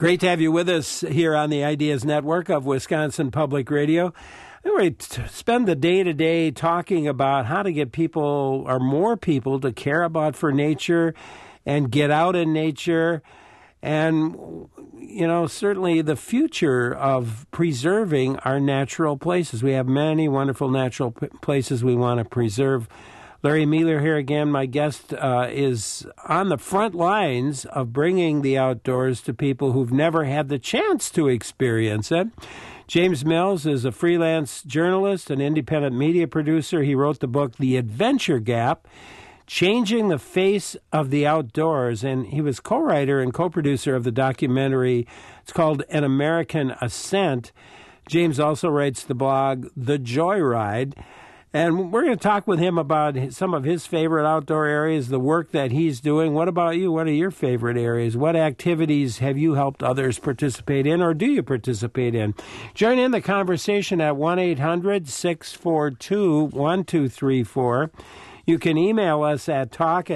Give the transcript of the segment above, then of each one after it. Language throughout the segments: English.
Great to have you with us here on the Ideas Network of Wisconsin Public Radio. We spend the day-to-day talking about how to get people or more people to care about for nature and get out in nature. And, you know, certainly the future of preserving our natural places. We have many wonderful natural places we want to preserve. Larry Mueller here again. My guest is on the front lines of bringing the outdoors to people who've never had the chance to experience it. James Mills is a freelance journalist and independent media producer. He wrote the book, The Adventure Gap, Changing the Face of the Outdoors, and he was co-writer and co-producer of the documentary. It's called An American Ascent. James also writes the blog, The Joyride. And we're going to talk with him about some of his favorite outdoor areas, the work that he's doing. What about you? What are your favorite areas? What activities have you helped others participate in, or do you participate in? Join in the conversation at 1-800-642-1234. You can email us at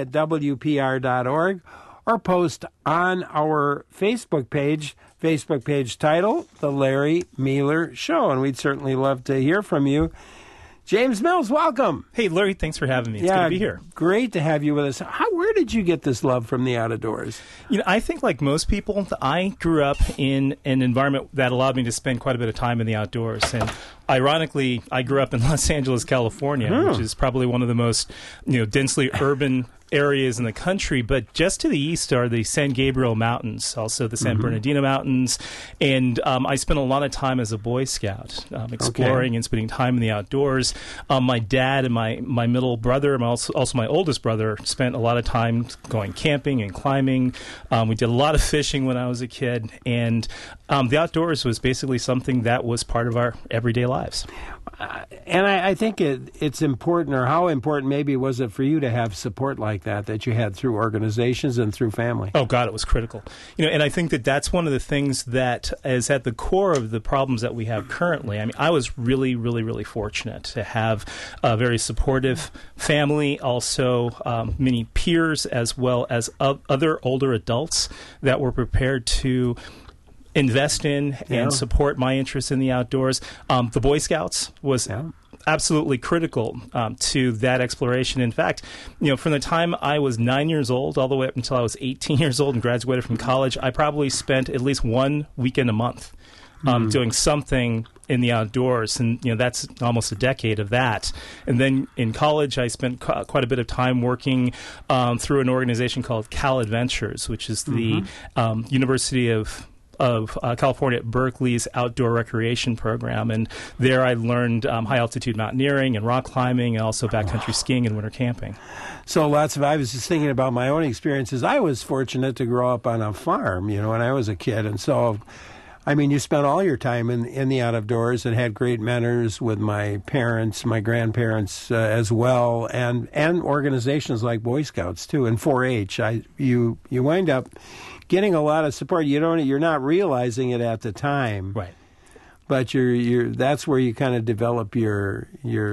talk@wpr.org or post on our Facebook page title, The Larry Mueller Show. And we'd certainly love to hear from you. James Mills, welcome. Hey, Larry, thanks for having me. It's good to be here. Great to have you with us. Where did you get this love from the outdoors? You know, I think like most people, I grew up in an environment that allowed me to spend quite a bit of time in the outdoors. And ironically, I grew up in Los Angeles, California, which is probably one of the most, densely urban areas in the country, but just to the east are the San Gabriel Mountains, also the San Bernardino Mountains, and I spent a lot of time as a Boy Scout, exploring and spending time in the outdoors. My dad and my middle brother, and also my oldest brother, spent a lot of time going camping and climbing. We did a lot of fishing when I was a kid, and the outdoors was basically something that was part of our everyday lives. And I think it's important, or how important maybe was it for you to have support like that you had through organizations and through family? Oh, God, it was critical. And I think that's one of the things that is at the core of the problems that we have currently. I mean, I was really, really, really fortunate to have a very supportive family, also many peers, as well as other older adults that were prepared to invest in and support my interest in the outdoors. The Boy Scouts was absolutely critical to that exploration. In fact, from the time I was 9 years old all the way up until I was 18 years old and graduated from college, I probably spent at least one weekend a month doing something in the outdoors, and that's almost a decade of that. And then in college, I spent quite a bit of time working through an organization called Cal Adventures, which is the University of California at Berkeley's outdoor recreation program, and there I learned high-altitude mountaineering and rock climbing, and also backcountry skiing and winter camping. So I was just thinking about my own experiences. I was fortunate to grow up on a farm, when I was a kid, and so, I mean, you spent all your time in the outdoors and had great mentors with my parents, my grandparents as well, and organizations like Boy Scouts too, and 4-H. You wind up getting a lot of support. You're not realizing it at the time, right? But that's where you kind of develop your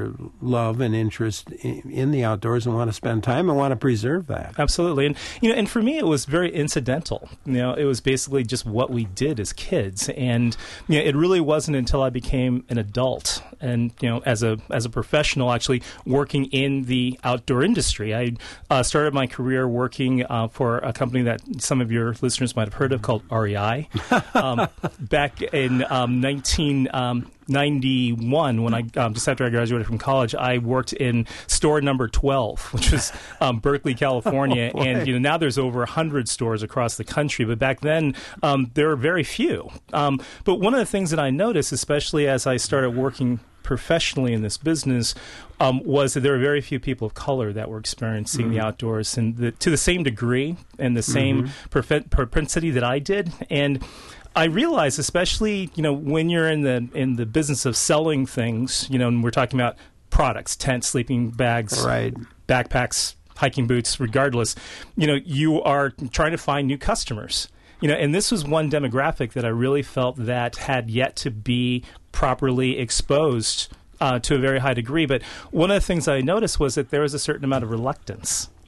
love and interest in the outdoors and want to spend time and want to preserve that. Absolutely. And and for me it was very incidental. It was basically just what we did as kids. And it really wasn't until I became an adult and as a professional actually working in the outdoor industry. I started my career working for a company that some of your listeners might have heard of called REI. Back in 1991, when I just after I graduated from college, I worked in store number 12, which was Berkeley, California, and now there's over 100 stores across the country. But back then, there were very few. But one of the things that I noticed, especially as I started working professionally in this business, was that there were very few people of color that were experiencing the outdoors and to the same degree and the same propensity that I did. And I realize, especially when you're in the business of selling things, and we're talking about products, tents, sleeping bags, backpacks, hiking boots, regardless, you are trying to find new customers. And this was one demographic that I really felt that had yet to be properly exposed to a very high degree. But one of the things I noticed was that there was a certain amount of reluctance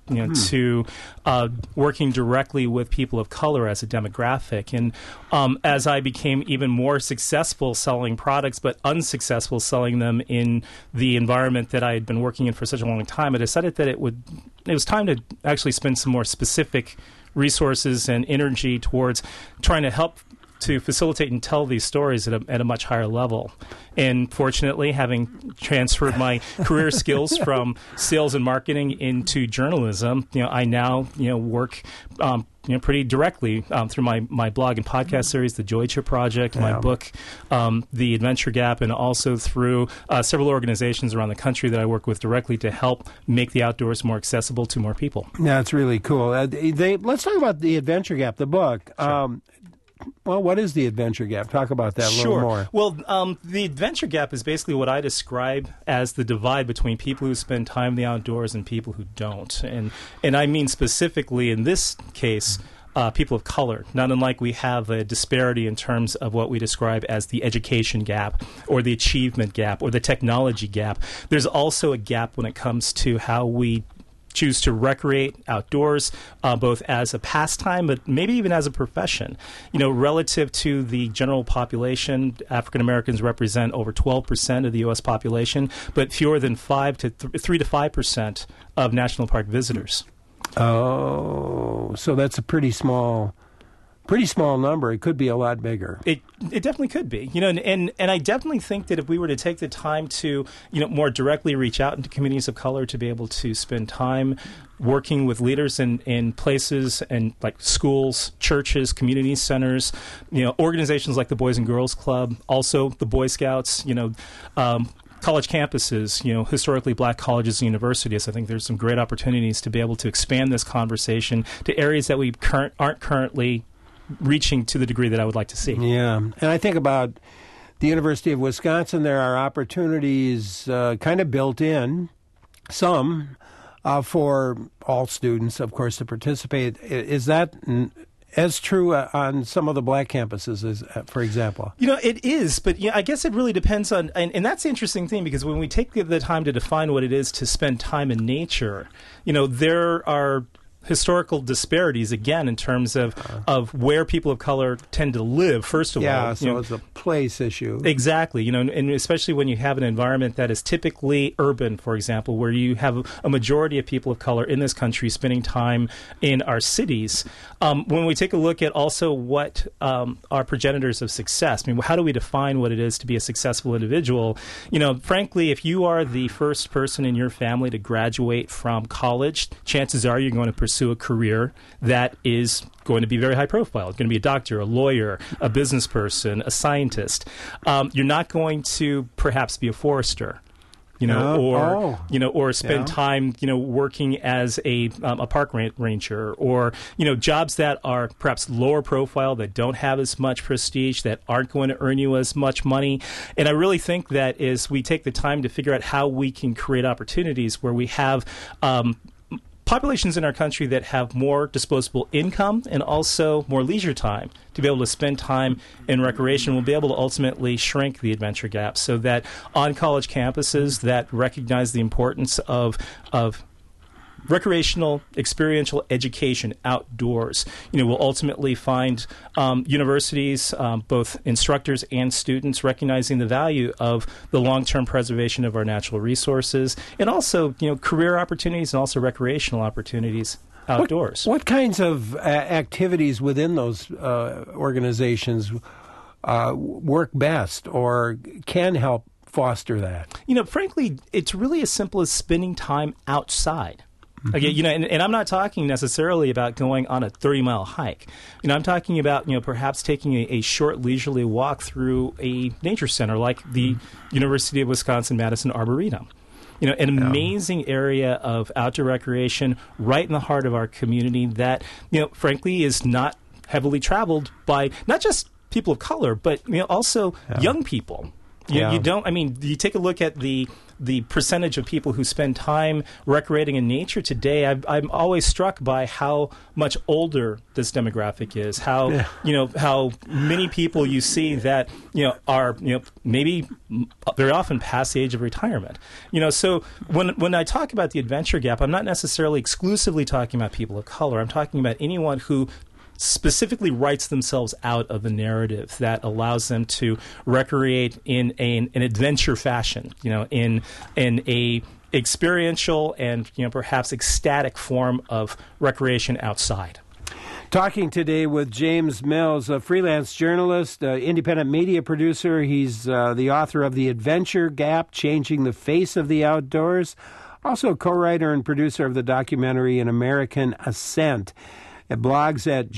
to working directly with people of color as a demographic. And as I became even more successful selling products, but unsuccessful selling them in the environment that I had been working in for such a long time, I decided that it was time to actually spend some more specific resources and energy towards trying to help to facilitate and tell these stories at a much higher level. And fortunately, having transferred my career skills from sales and marketing into journalism, I now work pretty directly through my blog and podcast series, the Joy Trip Project, my book, The Adventure Gap, and also through several organizations around the country that I work with directly to help make the outdoors more accessible to more people. That's really cool. Let's talk about The Adventure Gap, the book. Sure. Well, what is the Adventure Gap? Talk about that a little more. Well, the Adventure Gap is basically what I describe as the divide between people who spend time in the outdoors and people who don't. And I mean specifically in this case, people of color, not unlike we have a disparity in terms of what we describe as the education gap or the achievement gap or the technology gap. There's also a gap when it comes to how we choose to recreate outdoors, both as a pastime, but maybe even as a profession. Relative to the general population, African Americans represent over 12% of the U.S. population, but fewer than 3 to 5% of national park visitors. Oh, so that's a pretty small number. It could be a lot bigger. It definitely could be. And I definitely think that if we were to take the time to, more directly reach out into communities of color to be able to spend time working with leaders in places and like schools, churches, community centers, organizations like the Boys and Girls Club, also the Boy Scouts, college campuses, historically black colleges and universities. I think there's some great opportunities to be able to expand this conversation to areas that we aren't currently reaching to the degree that I would like to see. Yeah, and I think about the University of Wisconsin, there are opportunities kind of built in, some for all students, of course, to participate. Is that as true on some of the black campuses, for example? It is, but I guess it really depends on, and that's the interesting thing, because when we take the time to define what it is to spend time in nature, there are historical disparities, again, in terms of where people of color tend to live, first of all. Yeah, so it's a place issue. Exactly, and especially when you have an environment that is typically urban, for example, where you have a majority of people of color in this country spending time in our cities. When we take a look at also what are progenitors of success, how do we define what it is to be a successful individual? Frankly, if you are the first person in your family to graduate from college, chances are you're going to pursue a career that is going to be very high profile. It's going to be a doctor, a lawyer, a business person, a scientist. You're not going to perhaps be a forester. Or spend time, working as a park ranger, or, jobs that are perhaps lower profile, that don't have as much prestige, that aren't going to earn you as much money. And I really think that as we take the time to figure out how we can create opportunities where we have populations in our country that have more disposable income and also more leisure time to be able to spend time in recreation, will be able to ultimately shrink the adventure gap, so that on college campuses that recognize the importance of recreational, experiential education outdoors, will ultimately find universities, both instructors and students, recognizing the value of the long-term preservation of our natural resources, and also, career opportunities and also recreational opportunities outdoors. What kinds of activities within those organizations work best or can help foster that? Frankly, it's really as simple as spending time outside. Okay, and I'm not talking necessarily about going on a 30-mile hike. I'm talking about, perhaps taking a short leisurely walk through a nature center like the University of Wisconsin-Madison Arboretum. An amazing area of outdoor recreation right in the heart of our community that, frankly, is not heavily traveled by not just people of color, but, also young people. You take a look at the the percentage of people who spend time recreating in nature today, I'm always struck by how much older this demographic is. How how many people you see that are maybe very often past the age of retirement. So when I talk about the adventure gap, I'm not necessarily exclusively talking about people of color. I'm talking about anyone who specifically writes themselves out of the narrative that allows them to recreate in an adventure fashion, in a experiential and perhaps ecstatic form of recreation outside. Talking today with James Mills, a freelance journalist, independent media producer. He's the author of The Adventure Gap, Changing the Face of the Outdoors. Also co-writer and producer of the documentary An American Ascent. It blogs at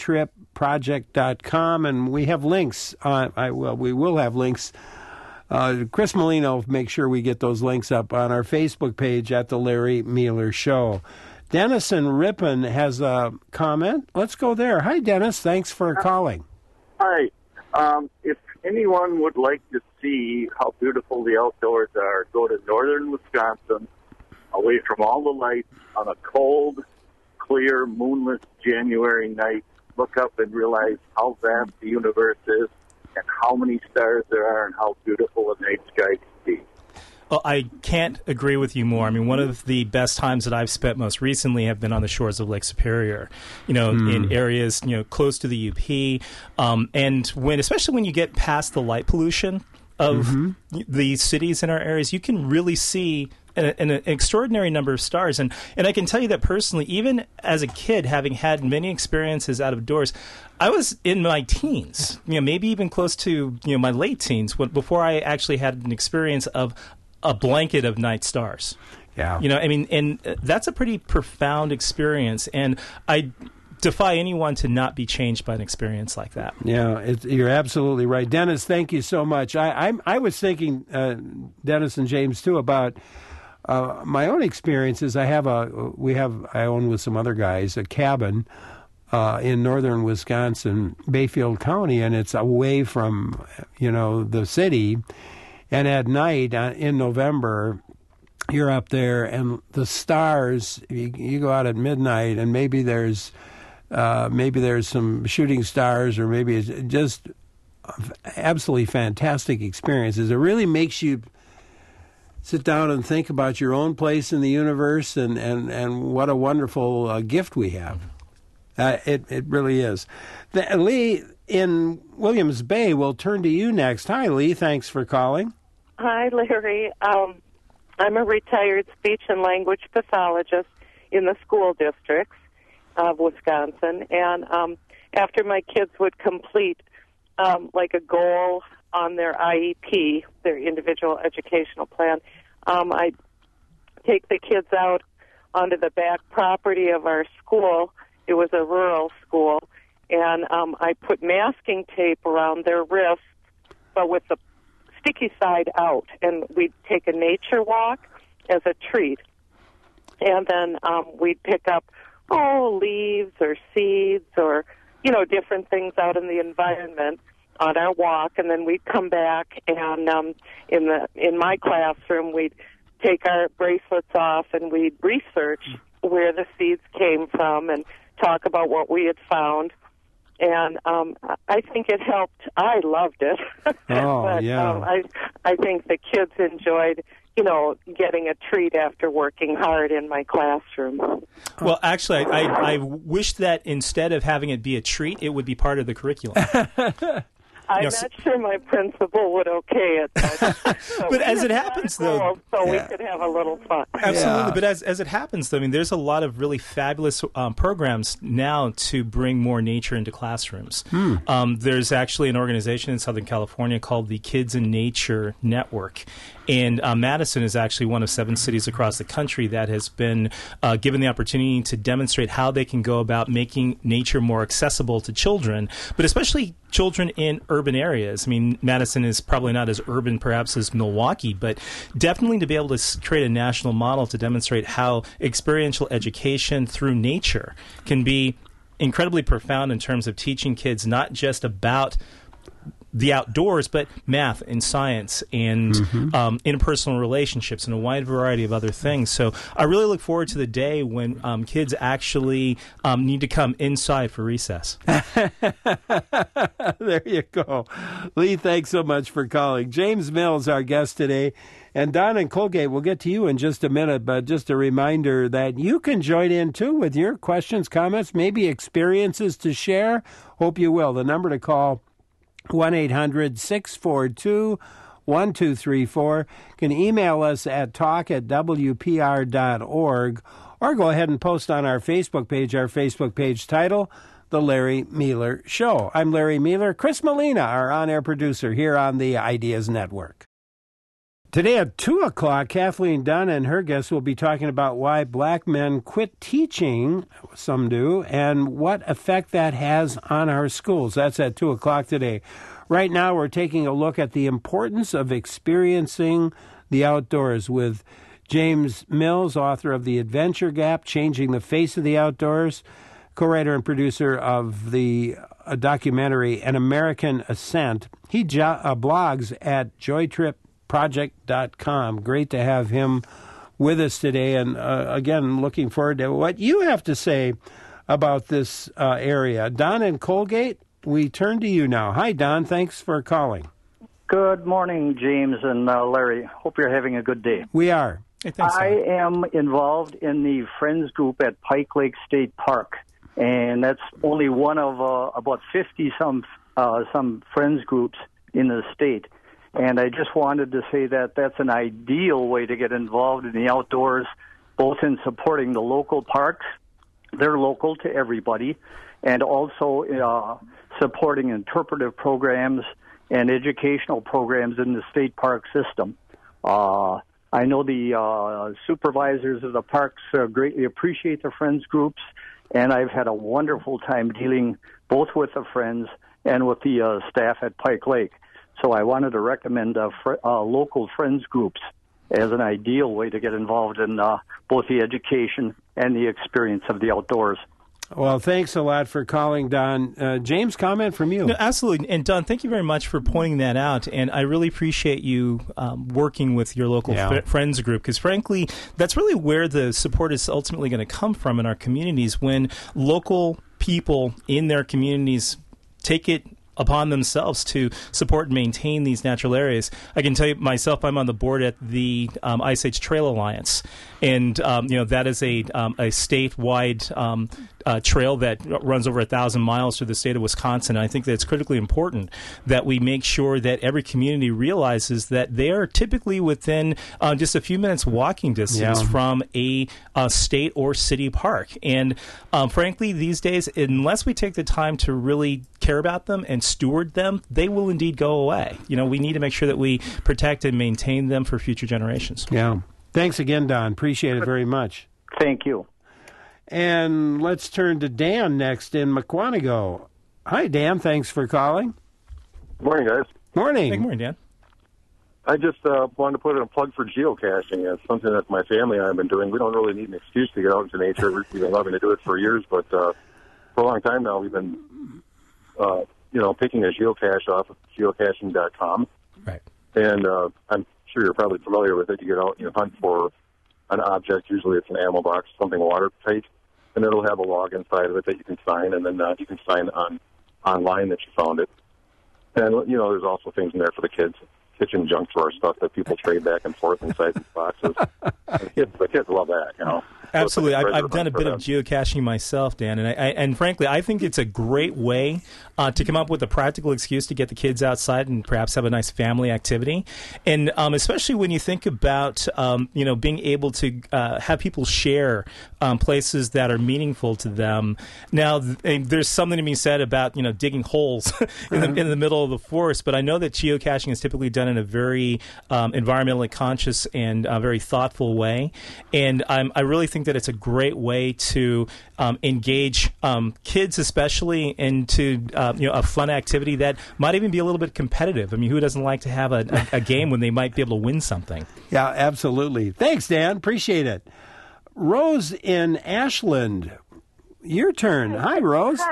joytripproject.com, and we have links. We will have links. Chris Molino will make sure we get those links up on our Facebook page at The Larry Mueller Show. Dennis in Ripon has a comment. Let's go there. Hi, Dennis. Thanks for calling. Hi. If anyone would like to see how beautiful the outdoors are, go to northern Wisconsin, away from all the lights, on a cold, clear, moonless January night. Look up and realize how vast the universe is and how many stars there are and how beautiful a night sky can be. Well, I can't agree with you more. I mean, one of the best times that I've spent most recently have been on the shores of Lake Superior, in areas, close to the UP. And especially when you get past the light pollution of the cities in our areas, you can really see an extraordinary number of stars. And I can tell you that personally, even as a kid, having had many experiences out of doors, I was in my teens, maybe even close to, my late teens, before I actually had an experience of a blanket of night stars. Yeah. And that's a pretty profound experience. And I defy anyone to not be changed by an experience like that. Yeah, you're absolutely right. Dennis, thank you so much. I was thinking, Dennis and James, too, about my own experiences. I own with some other guys a cabin in northern Wisconsin, Bayfield County, and it's away from, the city. And at night in November, you're up there, and the stars. You go out at midnight, and maybe there's some shooting stars, or maybe it's just absolutely fantastic experiences. It really makes you sit down and think about your own place in the universe, and what a wonderful gift we have. It really is. Lee in Williams Bay will turn to you next. Hi, Lee. Thanks for calling. Hi, Larry. I'm a retired speech and language pathologist in the school districts of Wisconsin. And after my kids would complete like a goal on their IEP, their individual educational plan, I'd take the kids out onto the back property of our school. It was a rural school. And I put masking tape around their wrists, but with the sticky side out. And we'd take a nature walk as a treat. And then we'd pick up, leaves or seeds or, different things out in the environment on our walk. And then we'd come back and in my classroom, we'd take our bracelets off and we'd research where the seeds came from and talk about what we had found. And I think it helped. I loved it. But, yeah. I think the kids enjoyed, getting a treat after working hard in my classroom. Well, actually, I wish that instead of having it be a treat, it would be part of the curriculum. I'm not sure my principal would okay it. But as it happens, though... we could have a little fun. Absolutely. Yeah. But as it happens, though, there's a lot of really fabulous programs now to bring more nature into classrooms. There's actually an organization in Southern California called the Kids in Nature Network. And Madison is actually one of 7 cities across the country that has been given the opportunity to demonstrate how they can go about making nature more accessible to children, but especially children in urban areas. Madison is probably not as urban perhaps as Milwaukee, but definitely to be able to create a national model to demonstrate how experiential education through nature can be incredibly profound in terms of teaching kids not just about the outdoors, but math and science and interpersonal relationships and a wide variety of other things. So I really look forward to the day when kids actually need to come inside for recess. There you go. Lee, thanks so much for calling. James Mills, our guest today. And Don in Colgate, we'll get to you in just a minute, but just a reminder that you can join in, too, with your questions, comments, maybe experiences to share. Hope you will. The number to call, 1-800-642-1234. You can email us at talk@wpr.org, or go ahead and post on our Facebook page title, The Larry Miller Show. I'm Larry Miller. Chris Molina, our on-air producer here on the Ideas Network. Today at 2 o'clock, Kathleen Dunn and her guests will be talking about why black men quit teaching, some do, and what effect that has on our schools. That's at 2 o'clock today. Right now, we're taking a look at the importance of experiencing the outdoors with James Mills, author of The Adventure Gap, Changing the Face of the Outdoors, co-writer and producer of the documentary An American Ascent. He blogs at joytripproject.com. Great to have him with us today. And again, looking forward to what you have to say about this area. Don in Colgate, we turn to you now. Hi, Don. Thanks for calling. Good morning, James and Larry. Hope you're having a good day. We are. Hey, thanks, I am involved in the Friends Group at Pike Lake State Park, and that's only one of about 50-some Friends groups in the state. And I just wanted to say that that's an ideal way to get involved in the outdoors, both in supporting the local parks. They're local to everybody, and also supporting interpretive programs and educational programs in the state park system. I know the supervisors of the parks greatly appreciate the Friends groups, and I've had a wonderful time dealing both with the Friends and with the staff at Pike Lake. So I wanted to recommend local Friends groups as an ideal way to get involved in both the education and the experience of the outdoors. Well, thanks a lot for calling, Don. James, comment from you. No, absolutely. And Don, thank you very much for pointing that out. And I really appreciate you working with your local Friends group, because frankly, that's really where the support is ultimately going to come from in our communities, when local people in their communities take it upon themselves to support and maintain these natural areas. I can tell you myself, I'm on the board at the Ice Age Trail Alliance, and that is a statewide trail that runs over 1,000 miles through the state of Wisconsin. And I think that it's critically important that we make sure that every community realizes that they are typically within just a few minutes walking distance from a state or city park. And frankly, these days, unless we take the time to really care about them and steward them, they will indeed go away. We need to make sure that we protect and maintain them for future generations. Yeah. Thanks again, Don. Appreciate it very much. Thank you. And let's turn to Dan next in Mukwonago. Hi, Dan. Thanks for calling. Good morning, guys. Morning. Good morning, Dan. I just wanted to put in a plug for geocaching. It's something that my family and I have been doing. We don't really need an excuse to get out into nature. We've been loving to do it for years, but for a long time now, we've been, picking a geocache off of geocaching.com. Right. And I'm sure you're probably familiar with it. You get out and you hunt for an object. Usually it's an ammo box, something watertight, and it'll have a log inside of it that you can sign, and then you can sign online that you found it. And, there's also things in there for the kids, kitchen junk drawer stuff that people trade back and forth inside these boxes. The kids love that, Absolutely. I've done a bit of geocaching myself, Dan, and frankly, I think it's a great way to come up with a practical excuse to get the kids outside and perhaps have a nice family activity. And especially when you think about, being able to have people share places that are meaningful to them. Now, there's something to be said about, digging holes in the middle of the forest, but I know that geocaching is typically done in a very environmentally conscious and very thoughtful way. And I really think that it's a great way to engage kids, especially, into a fun activity that might even be a little bit competitive. I mean, who doesn't like to have a game when they might be able to win something? Yeah, absolutely. Thanks, Dan. Appreciate it. Rose in Ashland, your turn. Hi, Rose. Hi.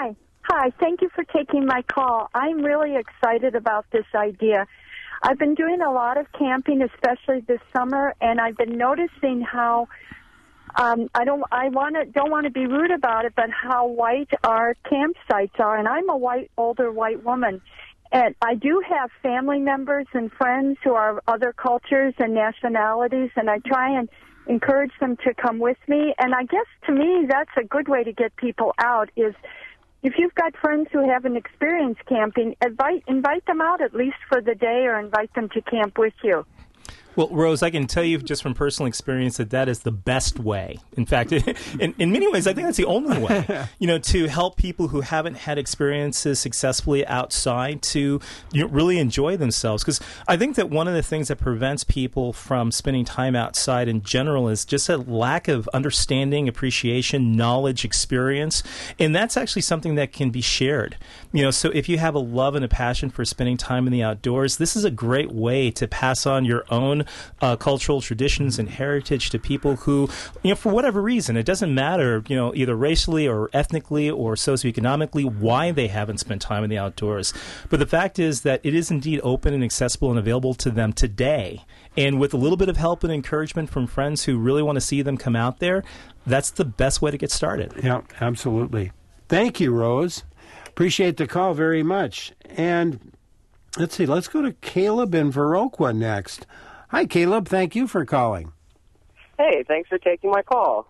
Hi, thank you for taking my call. I'm really excited about this idea. I've been doing a lot of camping, especially this summer, and I've been noticing how don't want to be rude about it, but how white our campsites are. And I'm a older white woman, and I do have family members and friends who are other cultures and nationalities, and I try and encourage them to come with me. And I guess to me that's a good way to get people out is if you've got friends who haven't experienced camping, invite them out at least for the day or invite them to camp with you. Well, Rose, I can tell you just from personal experience that is the best way. In fact, in many ways, I think that's the only way, to help people who haven't had experiences successfully outside to really enjoy themselves. Because I think that one of the things that prevents people from spending time outside in general is just a lack of understanding, appreciation, knowledge, experience. And that's actually something that can be shared. So if you have a love and a passion for spending time in the outdoors, this is a great way to pass on your own cultural traditions and heritage to people who, for whatever reason, it doesn't matter, either racially or ethnically or socioeconomically, why they haven't spent time in the outdoors. But the fact is that it is indeed open and accessible and available to them today. And with a little bit of help and encouragement from friends who really want to see them come out there, that's the best way to get started. Yeah, absolutely. Thank you, Rose. Appreciate the call very much. And let's see, let's go to Caleb in Viroqua next. Hi, Caleb. Thank you for calling. Hey, thanks for taking my call.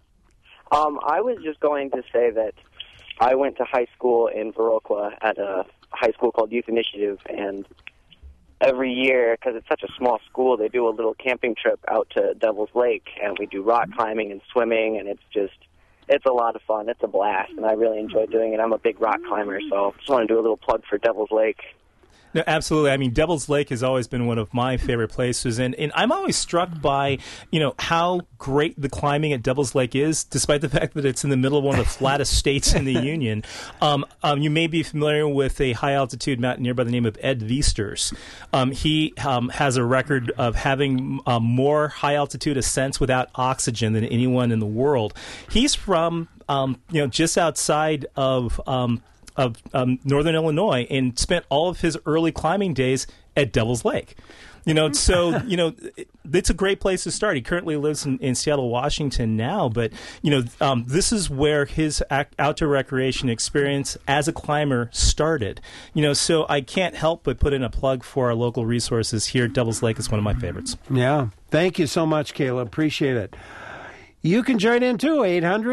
I was just going to say that I went to high school in Viroqua at a high school called Youth Initiative, and every year, because it's such a small school, they do a little camping trip out to Devil's Lake, and we do rock climbing and swimming, and it's a lot of fun. It's a blast, and I really enjoy doing it. I'm a big rock climber, so just want to do a little plug for Devil's Lake. No, absolutely. I mean, Devil's Lake has always been one of my favorite places, and I'm always struck by, how great the climbing at Devil's Lake is, despite the fact that it's in the middle of one of the flattest states in the Union. You may be familiar with a high-altitude mountaineer by the name of Ed Viesturs. He has a record of having more high-altitude ascents without oxygen than anyone in the world. He's from, just outside of Northern Illinois and spent all of his early climbing days at Devil's Lake. So, it's a great place to start. He currently lives in Seattle, Washington now, but, this is where his outdoor recreation experience as a climber started. So I can't help but put in a plug for our local resources here. Devil's Lake is one of my favorites. Yeah. Thank you so much, Caleb. Appreciate it. You can join in too,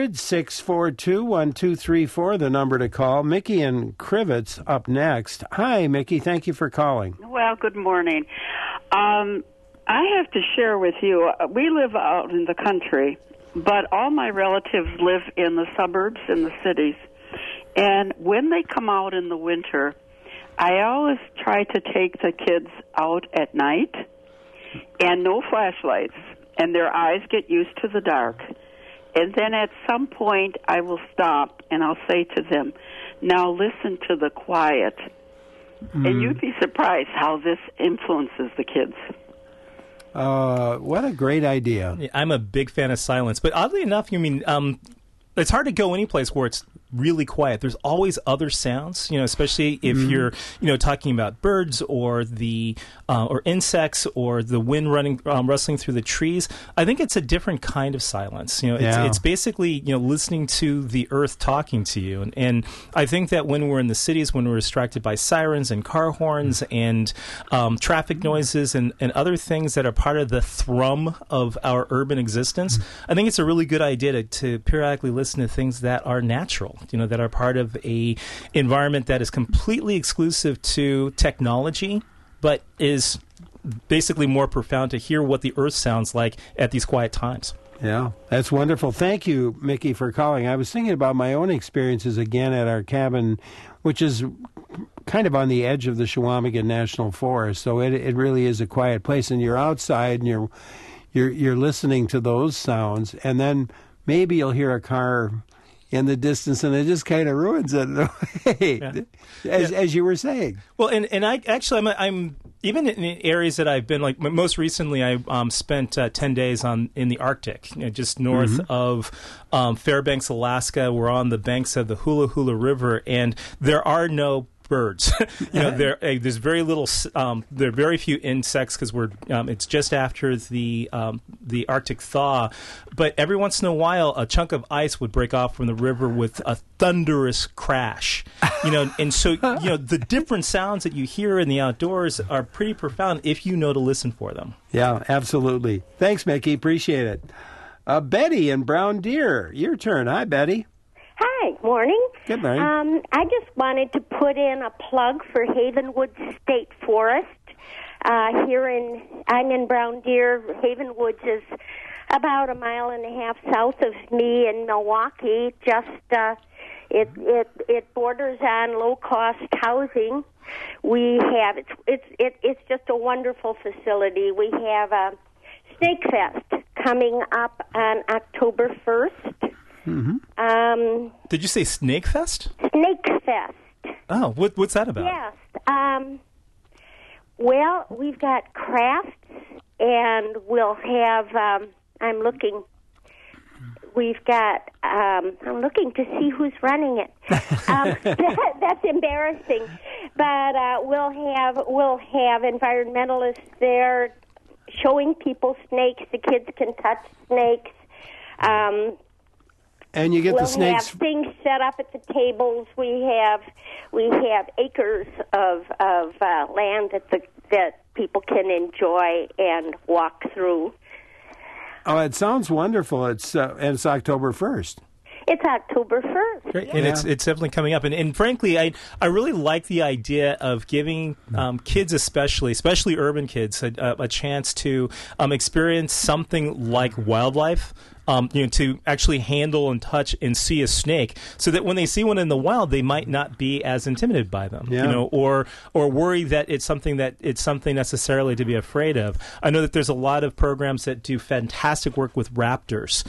800-642-1234, the number to call. Mickey and Crivets up next. Hi, Mickey. Thank you for calling. Well, good morning. I have to share with you, we live out in the country, but all my relatives live in the suburbs, in the cities. And when they come out in the winter, I always try to take the kids out at night and no flashlights. And their eyes get used to the dark. And then at some point, I will stop, and I'll say to them, now listen to the quiet. And you'd be surprised how this influences the kids. What a great idea. I'm a big fan of silence. But oddly enough, it's hard to go any place where it's really quiet. There's always other sounds, especially if you're, talking about birds or or insects or the wind rustling through the trees. I think it's a different kind of silence. It's basically, listening to the earth talking to you. And I think that when we're in the cities, when we're distracted by sirens and car horns and traffic noises and other things that are part of the thrum of our urban existence, I think it's a really good idea to periodically listen to things that are natural. That are part of a environment that is completely exclusive to technology, but is basically more profound to hear what the earth sounds like at these quiet times. Yeah, that's wonderful. Thank you, Mickey, for calling. I was thinking about my own experiences again at our cabin, which is kind of on the edge of the Chequamegon National Forest. So it really is a quiet place, and you're outside and you're listening to those sounds, and then maybe you'll hear a car in the distance, and it just kind of ruins it in a way, as you were saying. Well, and I actually, I'm even in areas that I've been, like most recently, I spent 10 days in the Arctic, just north of Fairbanks, Alaska. We're on the banks of the Hula Hula River, and there are no birds. There's very little. There are very few insects because it's just after the Arctic thaw. But every once in a while, a chunk of ice would break off from the river with a thunderous crash. And so the different sounds that you hear in the outdoors are pretty profound if you know to listen for them. Yeah, absolutely. Thanks, Mickey. Appreciate it. Betty in Brown Deer, your turn. Hi, Betty. Hi, morning. Good morning. I just wanted to put in a plug for Havenwood State Forest. I'm in Brown Deer. Havenwoods is about 1.5 miles south of me in Milwaukee. It borders on low-cost housing. We have it's just a wonderful facility. We have a Snake Fest coming up on October 1st. Mm-hmm. Did you say Snake Fest? Snake Fest. Oh, what's that about? Yes. Well, we've got crafts, and we'll have. I'm looking to see who's running it. That's embarrassing, but we'll have environmentalists there showing people snakes. The kids can touch snakes. And you get the snakes. We'll have things set up at the tables. We have acres of land that people can enjoy and walk through. Oh, it sounds wonderful. It's October 1st. It's October 1st. Great. And it's definitely coming up. And frankly, I really like the idea of giving kids especially urban kids, a chance to experience something like wildlife. To actually handle and touch and see a snake, so that when they see one in the wild, they might not be as intimidated by them, or worry that it's something necessarily to be afraid of. I know that there's a lot of programs that do fantastic work with raptors,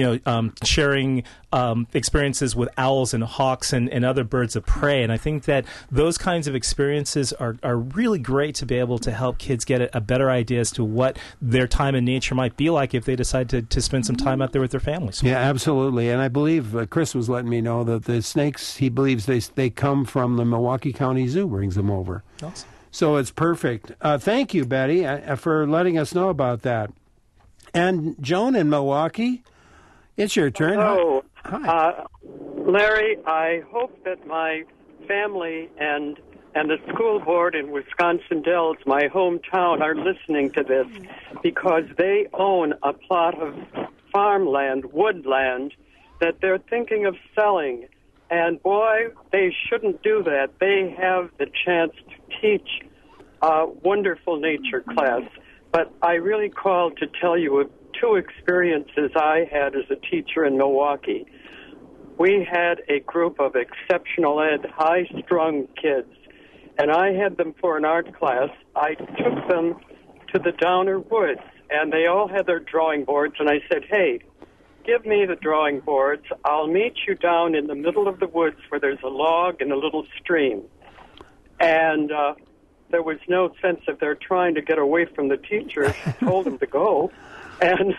sharing experiences with owls and hawks and other birds of prey, and I think that those kinds of experiences are really great to be able to help kids get a better idea as to what their time in nature might be like if they decide to spend some time out there with their families. Yeah, absolutely. And I believe Chris was letting me know that the snakes, he believes they come from the Milwaukee County Zoo, brings them over. Awesome. So it's perfect. Thank you, Betty, for letting us know about that. And Joan in Milwaukee, it's your turn. Hello. Hi. Larry, I hope that my family and the school board in Wisconsin Dells, my hometown, are listening to this, because they own a plot of farmland, woodland, that they're thinking of selling. And boy, they shouldn't do that. They have the chance to teach a wonderful nature class. But I really called to tell you of two experiences I had as a teacher in Milwaukee. We had a group of exceptional ed, high-strung kids, and I had them for an art class. I took them to the Downer Woods, and they all had their drawing boards, and I said, hey, give me the drawing boards. I'll meet you down in the middle of the woods where there's a log and a little stream. And there was no sense of their trying to get away from the teacher. She told them to go. And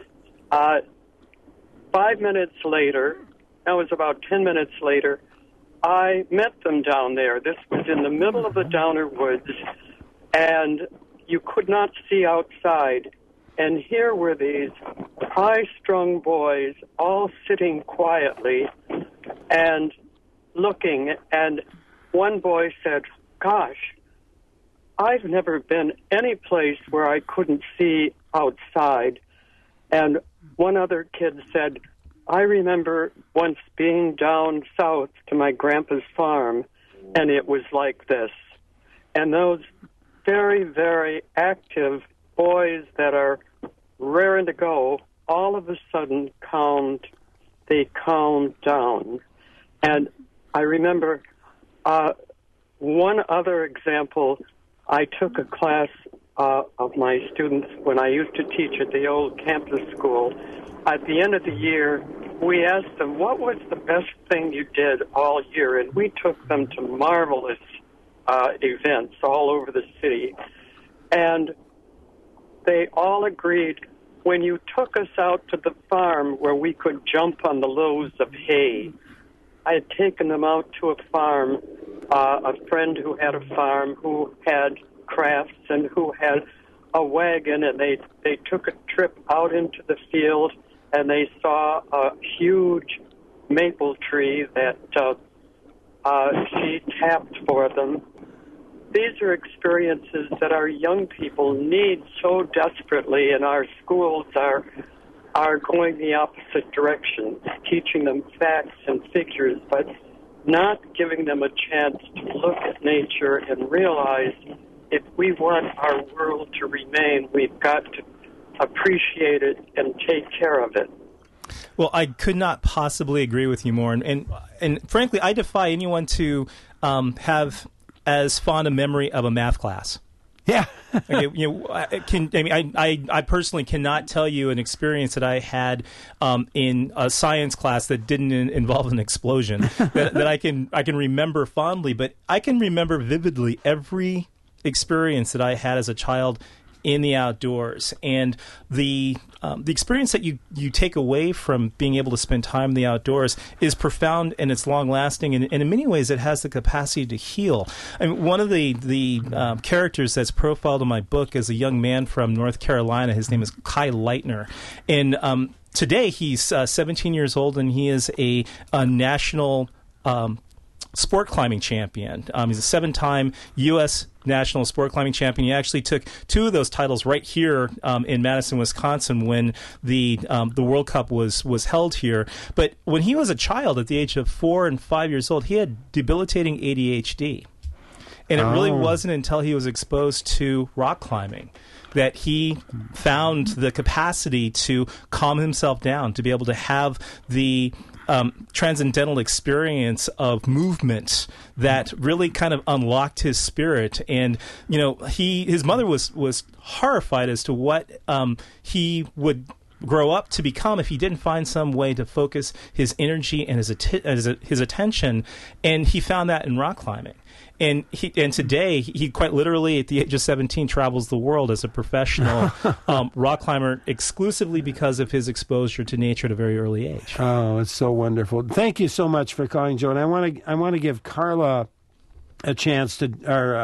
5 minutes later, that was about 10 minutes later, I met them down there. This was in the middle of the Downer Woods, and you could not see outside. And here were these high-strung boys all sitting quietly and looking. And one boy said, gosh, I've never been any place where I couldn't see outside. And one other kid said, I remember once being down south to my grandpa's farm, and it was like this. And those very, very active boys that are raring to go, all of a sudden calmed down. And I remember one other example. I took a class of my students when I used to teach at the old campus school. At the end of the year, we asked them, what was the best thing you did all year? And we took them to marvelous events all over the city. And they all agreed, when you took us out to the farm where we could jump on the loads of hay, I had taken them out to a farm, a friend who had a farm, who had crafts and who had a wagon, and they took a trip out into the field, and they saw a huge maple tree that she tapped for them. These are experiences that our young people need so desperately, and our schools are going the opposite direction, teaching them facts and figures, but not giving them a chance to look at nature and realize if we want our world to remain, we've got to appreciate it and take care of it. Well, I could not possibly agree with you more, and frankly, I defy anyone to have as fond a memory of a math class. Yeah. Okay, I personally cannot tell you an experience that I had in a science class that didn't involve an explosion that I can remember fondly, but I can remember vividly every experience that I had as a child in the outdoors, and the experience that you take away from being able to spend time in the outdoors is profound, and it's long lasting, and in many ways it has the capacity to heal. I mean, one of the characters that's profiled in my book is a young man from North Carolina. His name is Kai Leitner, and today he's 17 years old, and he is a national sport climbing champion. He's a 7-time U.S. national sport climbing champion. He actually took 2 of those titles right here in Madison, Wisconsin, when the World Cup was held here. But when he was a child, at the age of 4 and 5 years old, he had debilitating ADHD. And it really wasn't until he was exposed to rock climbing that he found the capacity to calm himself down, to be able to have the transcendental experience of movement that really kind of unlocked his spirit. And his mother was horrified as to what he would grow up to become if he didn't find some way to focus his energy and his attention. And he found that in rock climbing. And today, he quite literally, at the age of 17, travels the world as a professional rock climber exclusively because of his exposure to nature at a very early age. Oh, it's so wonderful. Thank you so much for calling, Joe. And I want to give Carla a chance to,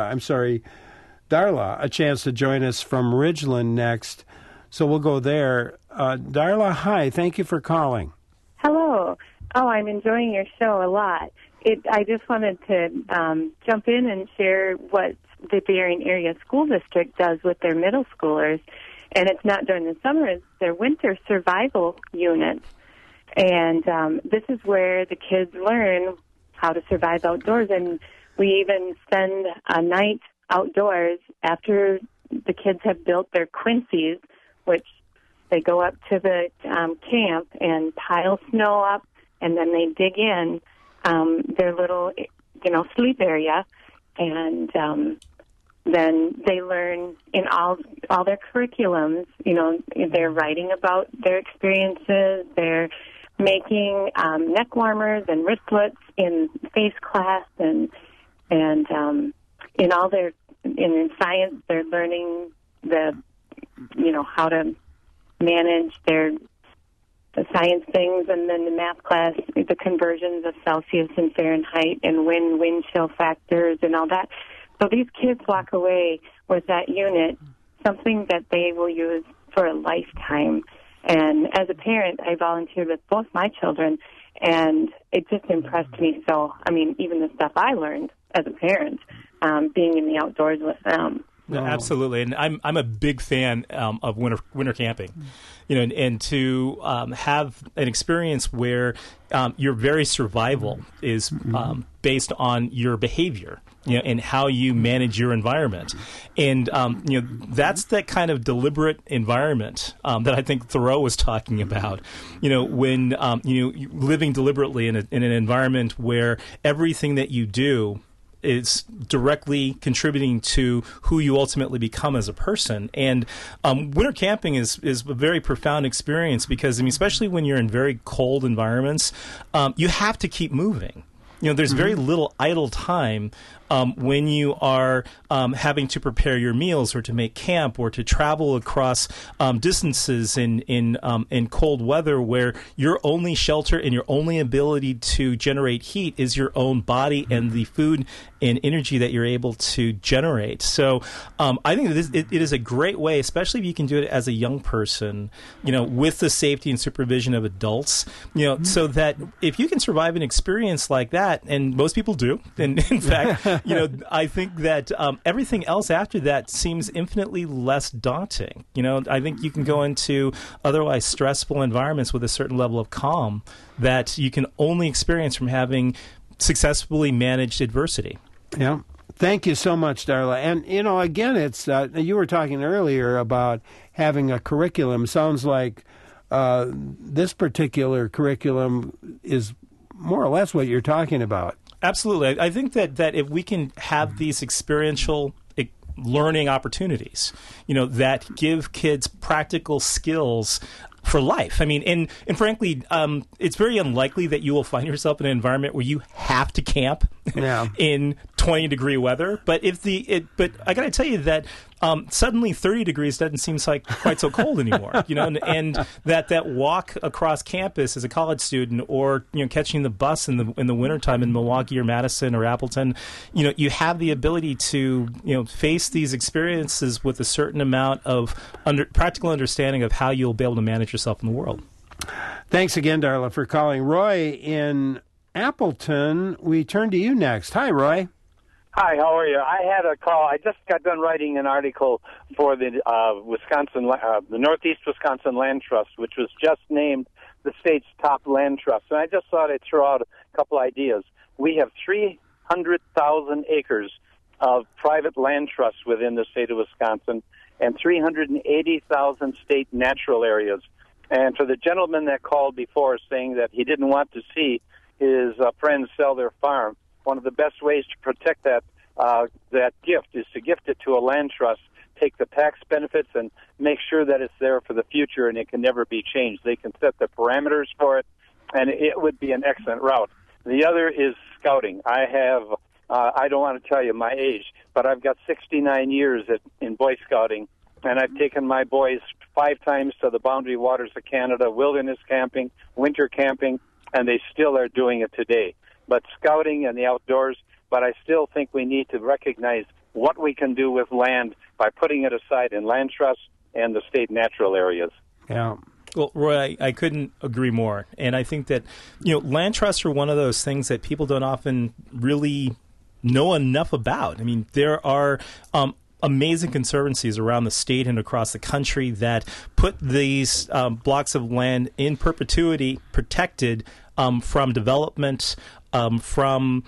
Darla a chance to join us from Ridgeland next. So we'll go there. Darla, hi. Thank you for calling. Hello. Oh, I'm enjoying your show a lot. I just wanted to jump in and share what the Darien Area School District does with their middle schoolers. And it's not during the summer, it's their winter survival unit. And this is where the kids learn how to survive outdoors. And we even spend a night outdoors after the kids have built their quincies, which they go up to the camp and pile snow up, and then they dig in their little, sleep area, and then they learn in all their curriculums. They're writing about their experiences. They're making neck warmers and wristlets in face class, and in science, they're learning how to manage the science things, and then the math class, the conversions of Celsius and Fahrenheit and wind chill factors and all that. So these kids walk away with that unit, something that they will use for a lifetime. And as a parent, I volunteered with both my children, and it just impressed me. So, even the stuff I learned as a parent, being in the outdoors with them. No, absolutely, and I'm a big fan of winter camping, and to have an experience where your very survival is based on your behavior, and how you manage your environment, and that's that kind of deliberate environment that I think Thoreau was talking about. When living deliberately in an environment where everything that you do is directly contributing to who you ultimately become as a person. And winter camping is a very profound experience because, especially when you're in very cold environments, you have to keep moving. There's very little idle time when you are having to prepare your meals or to make camp or to travel across distances in cold weather where your only shelter and your only ability to generate heat is your own body and the food and energy that you're able to generate. So I think that it is a great way, especially if you can do it as a young person, with the safety and supervision of adults, so that if you can survive an experience like that, and most people do, and in fact, I think that everything else after that seems infinitely less daunting. I think you can go into otherwise stressful environments with a certain level of calm that you can only experience from having successfully managed adversity. Yeah. Thank you so much, Darla. And, again, it's you were talking earlier about having a curriculum. Sounds like this particular curriculum is more or less what you're talking about. Absolutely. I think that if we can have these experiential learning opportunities, that give kids practical skills for life. I mean, and frankly, it's very unlikely that you will find yourself in an environment where you have to camp in 20-degree weather. But but I got to tell you that suddenly 30 degrees doesn't seem like quite so cold anymore. And that walk across campus as a college student, or catching the bus in the wintertime in Milwaukee or Madison or Appleton, you have the ability to face these experiences with a certain amount of practical understanding of how you'll be able to manage yourself in the world. Thanks again, Darla, for calling. Roy in Appleton, we turn to you next. Hi, Roy. Hi, how are you? I had a call. I just got done writing an article for the the Northeast Wisconsin Land Trust, which was just named the state's top land trust. And I just thought I'd throw out a couple ideas. We have 300,000 acres of private land trusts within the state of Wisconsin and 380,000 state natural areas. And for the gentleman that called before saying that he didn't want to see his friends sell their farm, one of the best ways to protect that gift is to gift it to a land trust, take the tax benefits, and make sure that it's there for the future and it can never be changed. They can set the parameters for it, and it would be an excellent route. The other is scouting. I have, I don't want to tell you my age, but I've got 69 years in Boy Scouting, and I've taken my boys 5 times to the Boundary Waters of Canada, wilderness camping, winter camping, and they still are doing it today. But scouting and the outdoors, but I still think we need to recognize what we can do with land by putting it aside in land trusts and the state natural areas. Yeah. Well, Roy, I couldn't agree more. And I think that, land trusts are one of those things that people don't often really know enough about. I mean, there are amazing conservancies around the state and across the country that put these blocks of land in perpetuity, protected from development, and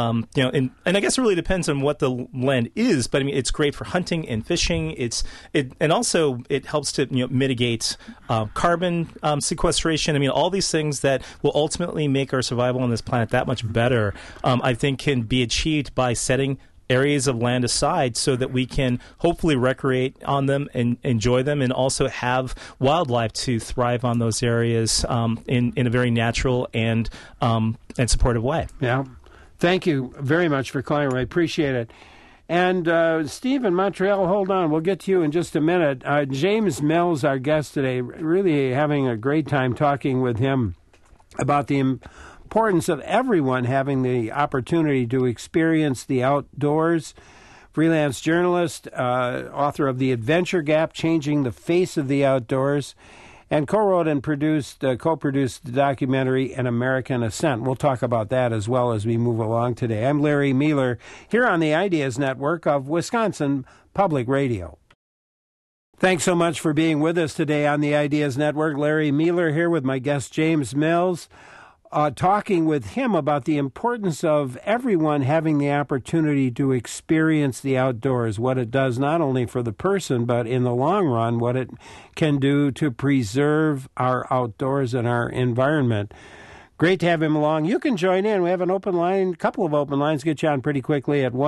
I guess it really depends on what the land is, but I mean, it's great for hunting and fishing. And also it helps to mitigate carbon sequestration. I mean, all these things that will ultimately make our survival on this planet that much better, I think can be achieved by setting areas of land aside so that we can hopefully recreate on them and enjoy them, and also have wildlife to thrive on those areas in a very natural and supportive way. Yeah. Thank you very much for calling. I appreciate it. And Steve in Montreal, hold on. We'll get to you in just a minute. James Mills, our guest today, really having a great time talking with him about the importance of everyone having the opportunity to experience the outdoors. Freelance journalist, author of The Adventure Gap, Changing the Face of the Outdoors, and co-wrote and co-produced the documentary An American Ascent. We'll talk about that as well as we move along today. I'm Larry Mueller here on the Ideas Network of Wisconsin Public Radio. Thanks so much for being with us today on the Ideas Network. Larry Mueller here with my guest James Mills. Talking with him about the importance of everyone having the opportunity to experience the outdoors, what it does not only for the person, but in the long run, what it can do to preserve our outdoors and our environment. Great to have him along. You can join in. We have an open line, a couple of open lines, get you on pretty quickly at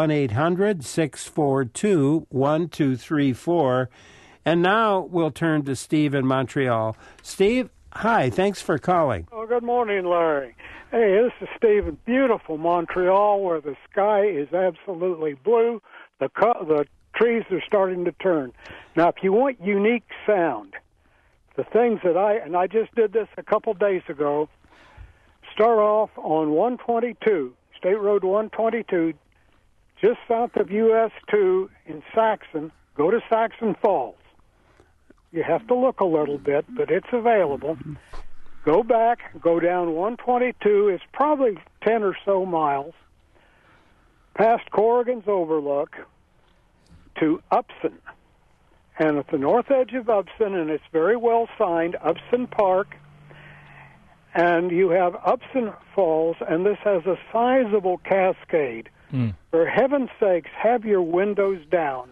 1-800-642-1234. And now we'll turn to Steve in Montreal. Steve, Hi, thanks for calling. Oh, good morning, Larry. Hey, this is Stephen. Beautiful Montreal, where the sky is absolutely blue. The trees are starting to turn. Now, if you want unique sound, the things that I just did this a couple days ago, start off on 122, State Road 122, just south of US 2 in Saxon. Go to Saxon Falls. You have to look a little bit, but it's available. Go back, go down 122. It's probably 10 or so miles, past Corrigan's Overlook to Upson. And at the north edge of Upson, and it's very well signed, Upson Park, and you have Upson Falls, and this has a sizable cascade. For heaven's sakes, have your windows down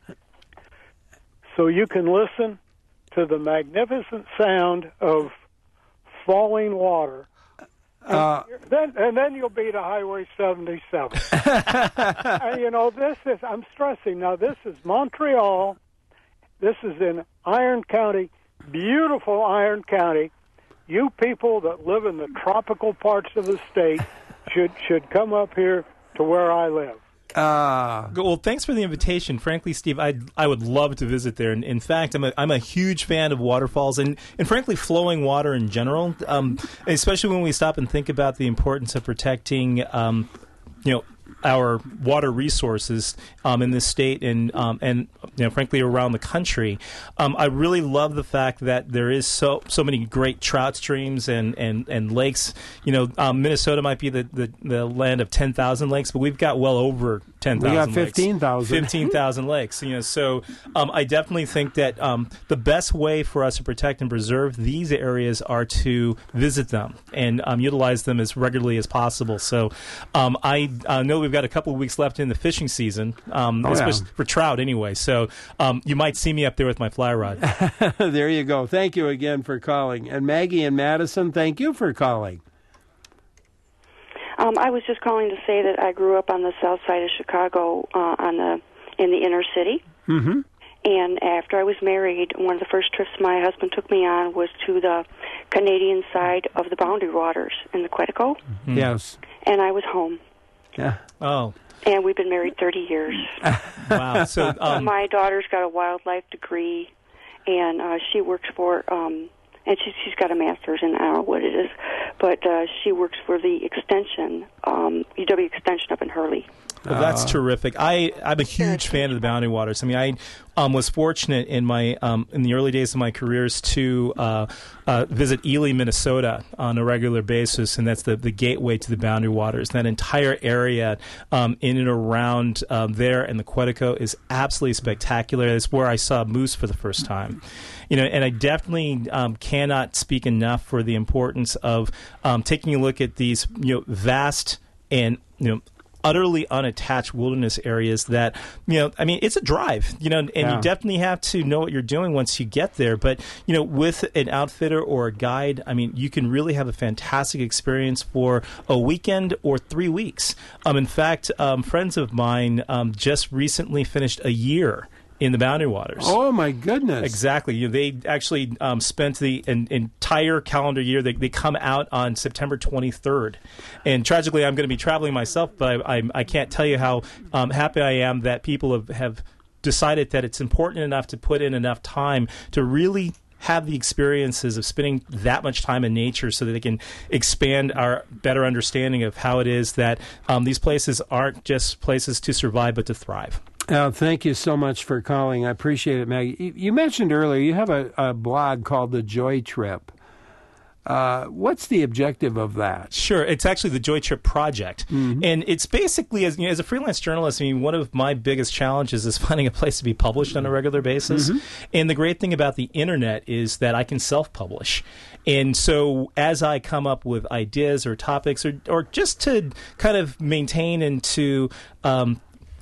so you can listen to the sound of falling water. And then you'll be to Highway 77. And, you know, I'm stressing now, this is Montreal. This is in Iron County, beautiful Iron County. You people that live in the tropical parts of the state should come up here to where I live. Well, thanks for the invitation. Frankly, Steve, I would love to visit there. And in fact, I'm a huge fan of waterfalls and frankly flowing water in general. Especially when we stop and think about the importance of protecting, our water resources in this state and frankly around the country. I really love the fact that there is so many great trout streams and lakes. Minnesota might be the land of 10,000 lakes, but we've got well over 10,000 lakes. We got 15,000. 15,000 lakes. So I definitely think that the best way for us to protect and preserve these areas are to visit them and utilize them as regularly as possible. So I know we've got a couple of weeks left in the fishing season, especially for trout anyway. So you might see me up there with my fly rod. There you go. Thank you again for calling. And Maggie in Madison, thank you for calling. I was just calling to say that I grew up on the south side of Chicago in the inner city. Mm-hmm. And after I was married, one of the first trips my husband took me on was to the Canadian side of the Boundary Waters in the Quetico. Mm-hmm. Yes. And I was home. Yeah. Oh. And we've been married 30 years. Wow. So my daughter's got a wildlife degree, and she works for, and she's got a master's in, I don't know what it is, but she works for the extension, UW Extension up in Hurley. Well, that's terrific. I'm a huge fan of the Boundary Waters. I mean, I was fortunate in my in the early days of my careers to visit Ely, Minnesota, on a regular basis, and that's the gateway to the Boundary Waters. That entire area in and around there and the Quetico is absolutely spectacular. It's where I saw moose for the first time. And I definitely cannot speak enough for the importance of taking a look at these vast and utterly unattached wilderness areas that, it's a drive, and you definitely have to know what you're doing once you get there. But, with an outfitter or a guide, you can really have a fantastic experience for a weekend or 3 weeks. In fact, friends of mine just recently finished a year in the Boundary Waters. Oh, my goodness. Exactly. They actually spent the entire calendar year. They come out on September 23rd. And tragically, I'm going to be traveling myself, but I can't tell you how happy I am that people have decided that it's important enough to put in enough time to really have the experiences of spending that much time in nature so that they can expand our better understanding of how it is that these places aren't just places to survive, but to thrive. Thank you so much for calling. I appreciate it, Maggie. You mentioned earlier you have a blog called The Joy Trip. What's the objective of that? Sure. It's actually the Joy Trip Project. Mm-hmm. And it's basically, as a freelance journalist, one of my biggest challenges is finding a place to be published on a regular basis. Mm-hmm. And the great thing about the Internet is that I can self-publish. And so as I come up with ideas or topics or just to kind of maintain and to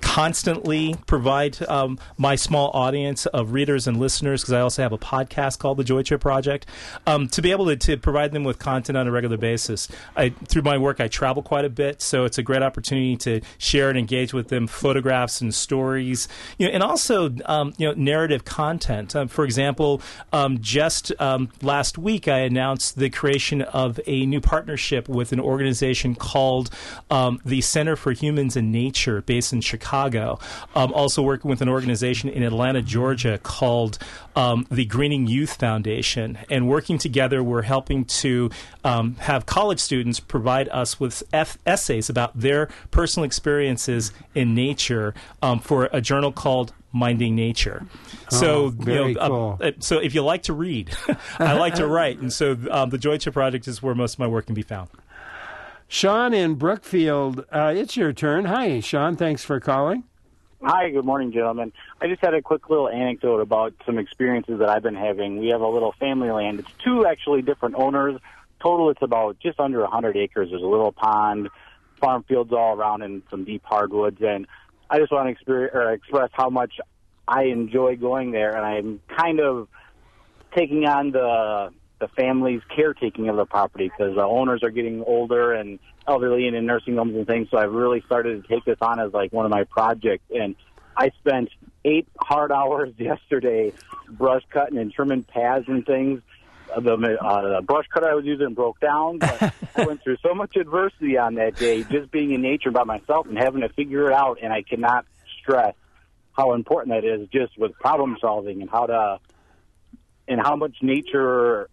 constantly provide my small audience of readers and listeners, because I also have a podcast called The Joy Trip Project, to be able to provide them with content on a regular basis. Through my work, I travel quite a bit, so it's a great opportunity to share and engage with them photographs and stories, and also narrative content. For example, just last week I announced the creation of a new partnership with an organization called the Center for Humans and Nature, based in Chicago. Also working with an organization in Atlanta, Georgia, called the Greening Youth Foundation. And working together, we're helping to have college students provide us with essays about their personal experiences in nature for a journal called Minding Nature. So, very cool. So if you like to read, I like to write, and so the Joy Trip Project is where most of my work can be found. Sean in Brookfield, it's your turn. Hi, Sean. Thanks for calling. Hi, good morning, gentlemen. I just had a quick little anecdote about some experiences that I've been having. We have a little family land. It's two actually different owners. Total, it's about just under 100 acres. There's a little pond, farm fields all around, and some deep hardwoods. And I just want to express how much I enjoy going there, and I'm kind of taking on the family's caretaking of the property, because the owners are getting older and elderly and in nursing homes and things. So I've really started to take this on as like one of my projects. And I spent 8 hard hours yesterday brush cutting and trimming paths and things. The brush cutter I was using broke down, but I went through so much adversity on that day, just being in nature by myself and having to figure it out. And I cannot stress how important that is, just with problem solving and and how much nature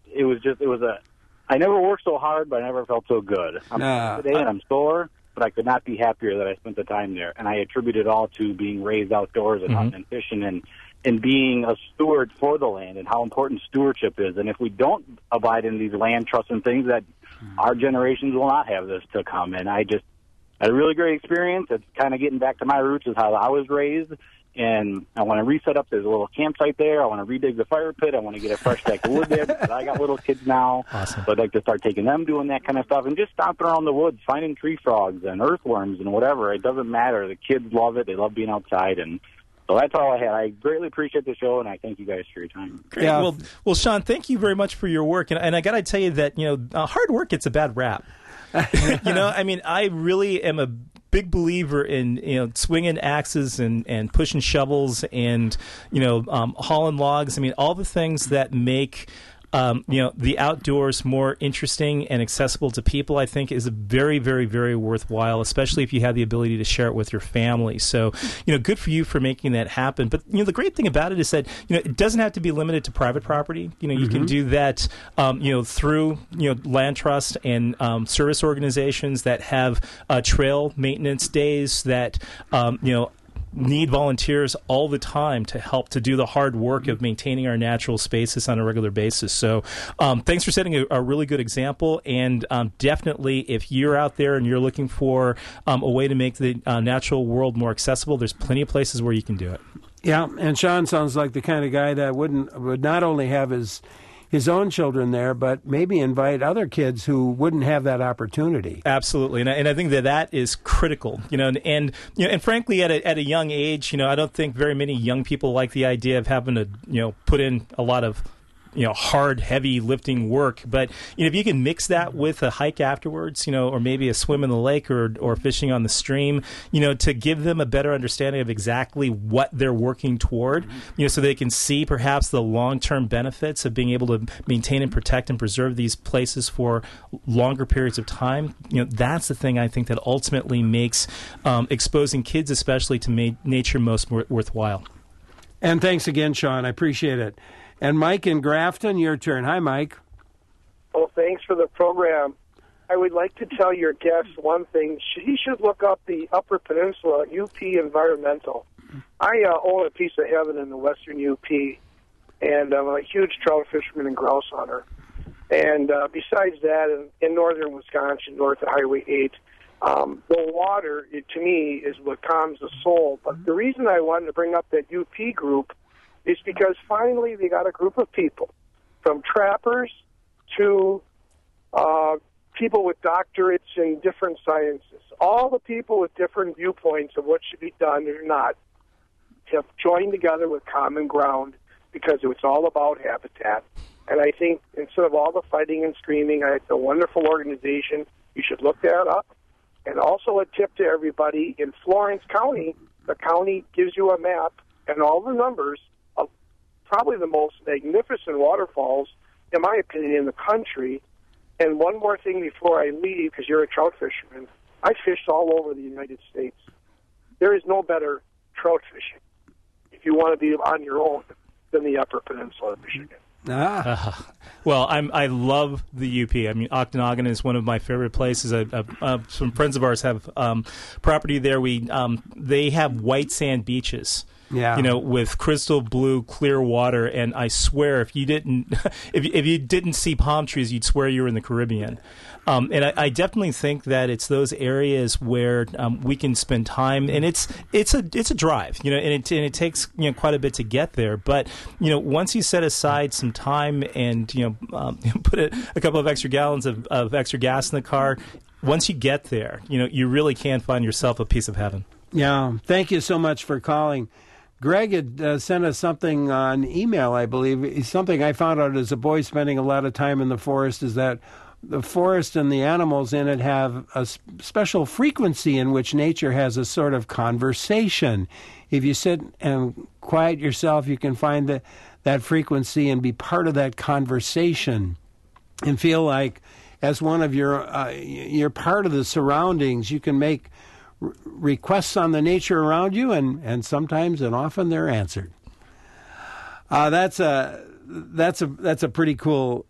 I never worked so hard, but I never felt so good. I'm today and I'm sore, but I could not be happier that I spent the time there. And I attribute it all to being raised outdoors and hunting and fishing and being a steward for the land, and how important stewardship is. And if we don't abide in these land trusts and things, that our generations will not have this to come. And I just had a really great experience. It's kind of getting back to my roots, is how I was raised. And I want to reset up. There's a little campsite there. I want to redig the fire pit. I want to get a fresh stack of wood there, because I got little kids now. Awesome. So I'd like to start taking them doing that kind of stuff, and just stomping around the woods, finding tree frogs and earthworms and whatever. It doesn't matter. The kids love it. They love being outside. And so that's all I had. I greatly appreciate the show, and I thank you guys for your time. Great. Yeah. Well, Sean, thank you very much for your work. And I got to tell you that, hard work gets a bad rap. I really am a big believer in swinging axes and pushing shovels and hauling logs. All the things that make the outdoors more interesting and accessible to people, I think, is a very, very, very worthwhile, especially if you have the ability to share it with your family. So, good for you for making that happen. But, the great thing about it is that, it doesn't have to be limited to private property. You can do that, through, land trust and service organizations that have trail maintenance days that, need volunteers all the time to help to do the hard work of maintaining our natural spaces on a regular basis. So thanks for setting a really good example. And definitely, if you're out there and you're looking for a way to make the natural world more accessible, there's plenty of places where you can do it. Yeah, and Sean sounds like the kind of guy that would not only have his own children there, but maybe invite other kids who wouldn't have that opportunity. Absolutely, and I think that is critical. And frankly, at a young age, I don't think very many young people like the idea of having to put in a lot of hard, heavy lifting work. But if you can mix that with a hike afterwards, or maybe a swim in the lake or fishing on the stream, to give them a better understanding of exactly what they're working toward, so they can see perhaps the long-term benefits of being able to maintain and protect and preserve these places for longer periods of time. That's the thing I think that ultimately makes exposing kids, especially to nature, most worthwhile. And thanks again, Sean. I appreciate it. And Mike in Grafton, your turn. Hi, Mike. Well, thanks for the program. I would like to tell your guest one thing. He should look up the Upper Peninsula, UP Environmental. I own a piece of heaven in the western UP, and I'm a huge trout fisherman and grouse hunter. And besides that, in northern Wisconsin, north of Highway 8, the water, to me, is what calms the soul. But the reason I wanted to bring up that UP group is because finally they got a group of people, from trappers to people with doctorates in different sciences, all the people with different viewpoints of what should be done or not, have joined together with common ground because it's all about habitat. And I think instead of all the fighting and screaming, it's a wonderful organization. You should look that up. And also a tip to everybody, in Florence County, the county gives you a map and all the numbers of probably the most magnificent waterfalls, in my opinion, in the country. And one more thing before I leave, because you're a trout fisherman, I fished all over the United States. There is no better trout fishing, if you want to be on your own, than the Upper Peninsula of Michigan. Well, I love the UP. I mean, Okanagan is one of my favorite places. Some friends of ours have property there. They have white sand beaches. Yeah. You know, with crystal blue, clear water, and I swear, if you didn't see palm trees, you'd swear you were in the Caribbean. And I definitely think that it's those areas where we can spend time, and it's a drive, you know, and it takes, you know, quite a bit to get there. But you know, once you set aside some time and put a couple of extra gallons of extra gas in the car, once you get there, you know, you really can find yourself a piece of heaven. Yeah, thank you so much for calling. Greg had sent us something on email, I believe. Something I found out as a boy spending a lot of time in the forest is that the forest and the animals in it have a special frequency in which nature has a sort of conversation. If you sit and quiet yourself, you can find that frequency and be part of that conversation and feel like as one of you're part of the surroundings. You can make requests on the nature around you, and sometimes and often they're answered. That's a pretty cool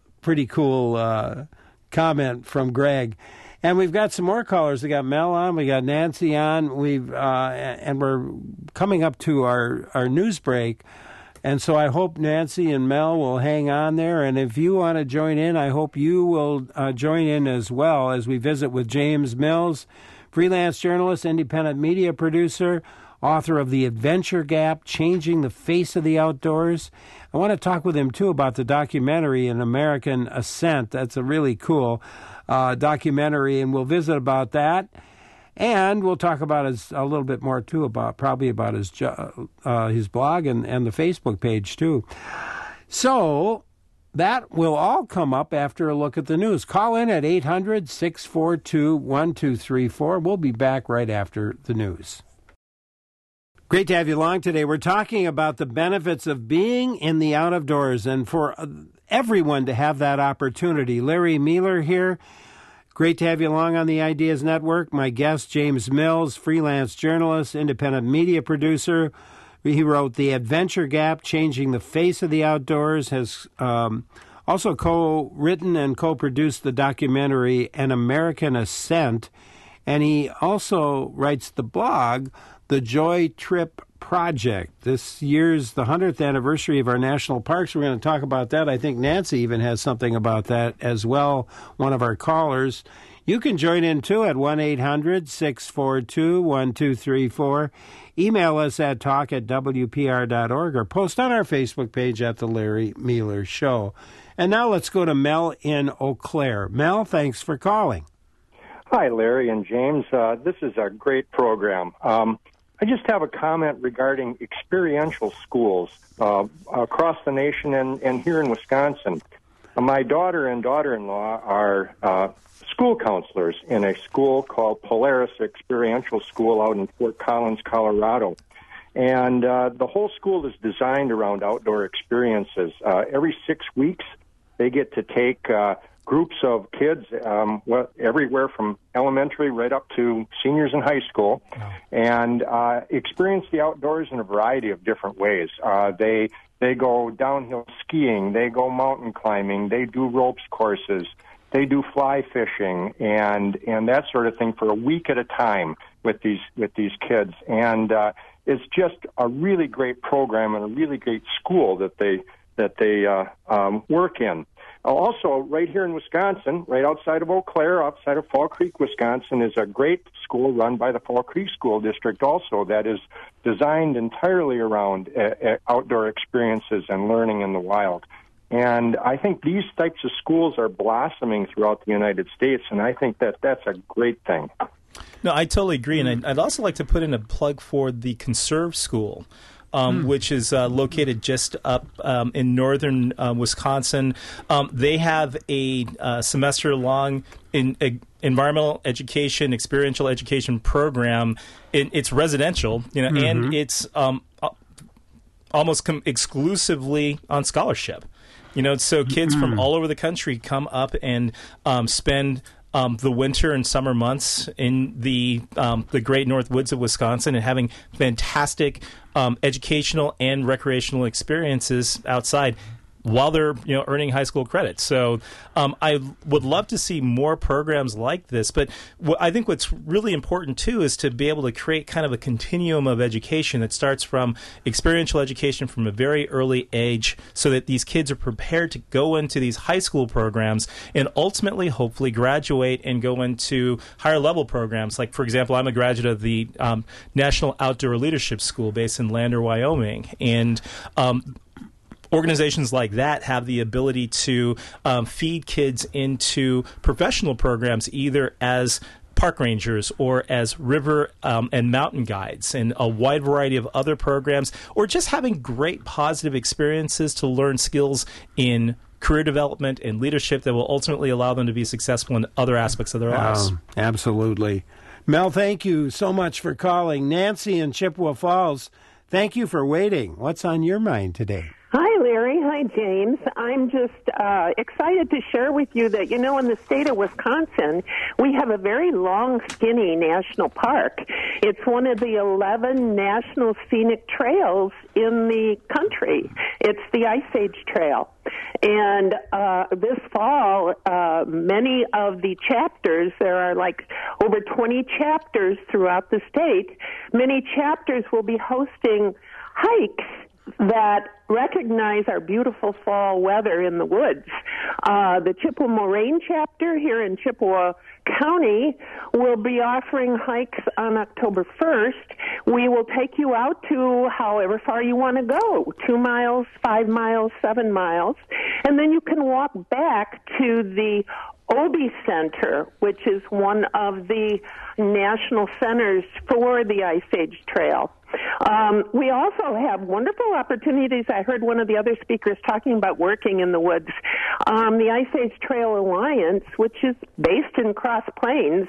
comment from Greg. And we've got some more callers. We got Mel on, we got Nancy on. And we're coming up to our news break. And so I hope Nancy and Mel will hang on there. And if you want to join in, I hope you will join in as well as we visit with James Mills, freelance journalist, independent media producer, author of The Adventure Gap, Changing the Face of the Outdoors. I want to talk with him, too, about the documentary, An American Ascent. That's a really cool documentary, and we'll visit about that. And we'll talk about a little bit more, too, about his blog and the Facebook page, too. So that will all come up after a look at the news. Call in at 800-642-1234. We'll be back right after the news. Great to have you along today. We're talking about the benefits of being in the out of doors and for everyone to have that opportunity. Larry Mueller here. Great to have you along on the Ideas Network. My guest, James Mills, freelance journalist, independent media producer. He wrote The Adventure Gap, Changing the Face of the Outdoors, has also co-written and co-produced the documentary An American Ascent, and he also writes the blog, The Joy Trip Project. This year's the 100th anniversary of our national parks. We're going to talk about that. I think Nancy even has something about that as well, one of our callers. You can join in, too, at 1-800-642-1234. Email us at talk@wpr.org or post on our Facebook page at The Larry Mueller Show. And now let's go to Mel in Eau Claire. Mel, thanks for calling. Hi, Larry and James. This is a great program. I just have a comment regarding experiential schools across the nation and here in Wisconsin. My daughter and daughter-in-law are school counselors in a school called Polaris Experiential School out in Fort Collins, Colorado. And the whole school is designed around outdoor experiences. Every 6 weeks, they get to take groups of kids, everywhere from elementary right up to seniors in high school, and experience the outdoors in a variety of different ways. They go downhill skiing, they go mountain climbing, they do ropes courses, they do fly fishing, and that sort of thing for a week at a time with these kids. And it's just a really great program and a really great school that they work in. Also, right here in Wisconsin, right outside of Eau Claire, outside of Fall Creek, Wisconsin, is a great school run by the Fall Creek School District also that is designed entirely around outdoor experiences and learning in the wild. And I think these types of schools are blossoming throughout the United States, and I think that that's a great thing. No, I totally agree, and I'd also like to put in a plug for the Conserve School, which is located just up in northern Wisconsin. They have a semester-long environmental education, experiential education program. It's residential, and it's almost exclusively on scholarship. So kids from all over the country come up and spend the winter and summer months in the great North Woods of Wisconsin and having fantastic educational and recreational experiences outside while they're earning high school credits. So I would love to see more programs like this. But I think what's really important, too, is to be able to create kind of a continuum of education that starts from experiential education from a very early age so that these kids are prepared to go into these high school programs and ultimately, hopefully, graduate and go into higher level programs. Like, for example, I'm a graduate of the National Outdoor Leadership School based in Lander, Wyoming. And organizations like that have the ability to feed kids into professional programs, either as park rangers or as river and mountain guides, and a wide variety of other programs, or just having great positive experiences to learn skills in career development and leadership that will ultimately allow them to be successful in other aspects of their lives. Absolutely. Mel, thank you so much for calling. Nancy in Chippewa Falls, thank you for waiting. What's on your mind today? Hi, Larry. Hi, James. I'm just excited to share with you that, in the state of Wisconsin, we have a very long, skinny national park. It's one of the 11 national scenic trails in the country. It's the Ice Age Trail. And this fall, many of the chapters, there are like over 20 chapters throughout the state, many chapters will be hosting hikes that recognize our beautiful fall weather in the woods. The Chippewa Moraine chapter here in Chippewa County will be offering hikes on October 1st. We will take you out to however far you want to go, 2 miles, 5 miles, 7 miles, and then you can walk back to the Obie Center, which is one of the national centers for the Ice Age Trail. We also have wonderful opportunities. I heard one of the other speakers talking about working in the woods. The Ice Age Trail Alliance, which is based in Cross Plains,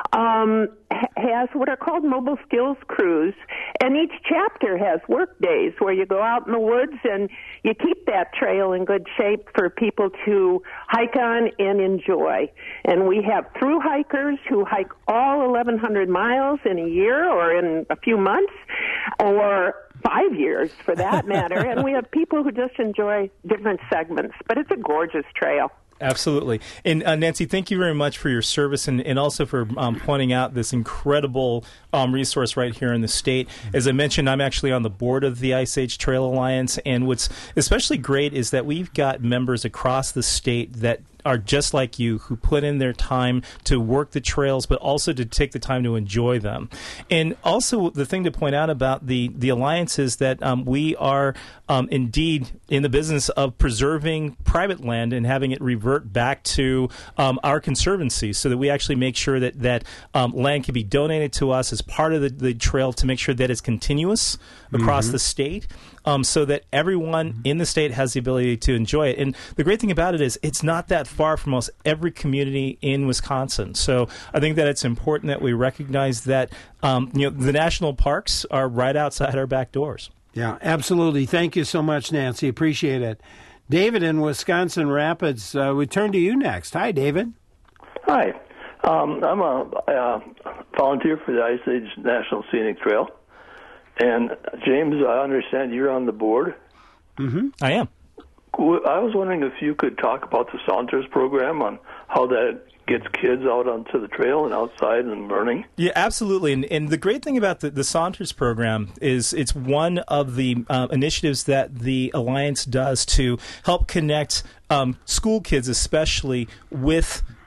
has what are called mobile skills crews, and each chapter has work days where you go out in the woods and you keep that trail in good shape for people to hike on and enjoy. And we have through hikers who hike all 1,100 miles in a year or in a few months, or 5 years for that matter. And we have people who just enjoy different segments. But it's a gorgeous trail. Absolutely. And Nancy, thank you very much for your service and also for pointing out this incredible resource right here in the state. As I mentioned, I'm actually on the board of the Ice Age Trail Alliance, and what's especially great is that we've got members across the state that are just like you, who put in their time to work the trails, but also to take the time to enjoy them. And also the thing to point out about the Alliance is that we are indeed in the business of preserving private land and having it revert back to our conservancy, so that we actually make sure that land can be donated to us as part of the trail to make sure that it's continuous across the state, so that everyone in the state has the ability to enjoy it. And the great thing about it is it's not that far from almost every community in Wisconsin. So I think that it's important that we recognize that the national parks are right outside our back doors. Yeah, absolutely. Thank you so much, Nancy. Appreciate it. David in Wisconsin Rapids, we turn to you next. Hi, David. Hi. I'm a volunteer for the Ice Age National Scenic Trail. And, James, I understand you're on the board. Mm-hmm. I am. I was wondering if you could talk about the Saunters program, on how that gets kids out onto the trail and outside and learning. Yeah, absolutely. And the great thing about the Saunters program is it's one of the initiatives that the Alliance does to help connect school kids especially with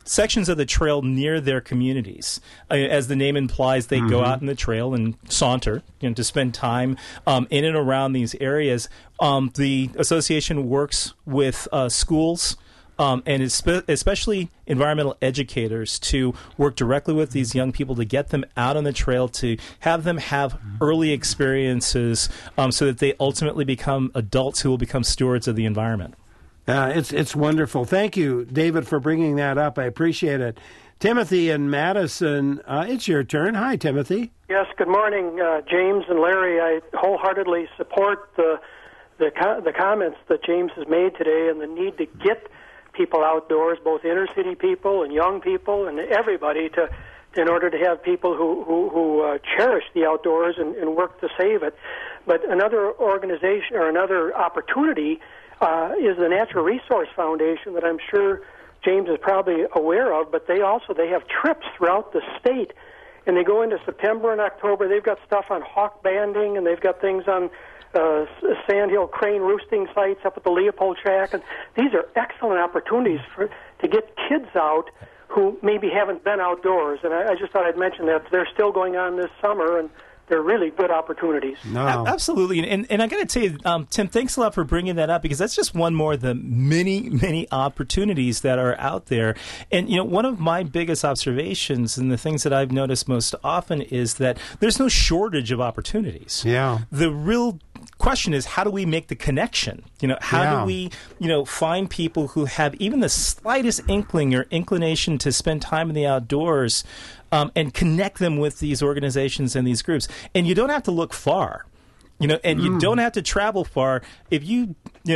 sections of the trail near their communities. As the name implies, they go out in the trail and saunter, to spend time in and around these areas. The association works with schools and especially environmental educators to work directly with these young people to get them out on the trail, to have them have early experiences so that they ultimately become adults who will become stewards of the environment. It's wonderful. Thank you, David, for bringing that up. I appreciate it. Timothy in Madison, it's your turn. Hi, Timothy. Yes, good morning, James and Larry. I wholeheartedly support the comments that James has made today and the need to get people outdoors, both inner city people and young people and everybody, in order to have people who cherish the outdoors and work to save it. But another organization or another opportunity is the Natural Resource Foundation that I'm sure James is probably aware of, but they have trips throughout the state, and they go into September and October. They've got stuff on hawk banding, and they've got things on sandhill crane roosting sites up at the Leopold Track, and these are excellent opportunities to get kids out who maybe haven't been outdoors. And I just thought I'd mention that they're still going on this summer, and they're really good opportunities. No. Absolutely. And I got to tell you, Tim, thanks a lot for bringing that up, because that's just one more of the many, many opportunities that are out there. And, one of my biggest observations and the things that I've noticed most often is that there's no shortage of opportunities. Yeah. The real question is, how do we make the connection? How do we, find people who have even the slightest inkling or inclination to spend time in the outdoors and connect them with these organizations and these groups? And you don't have to look far, and you don't have to travel far. If you,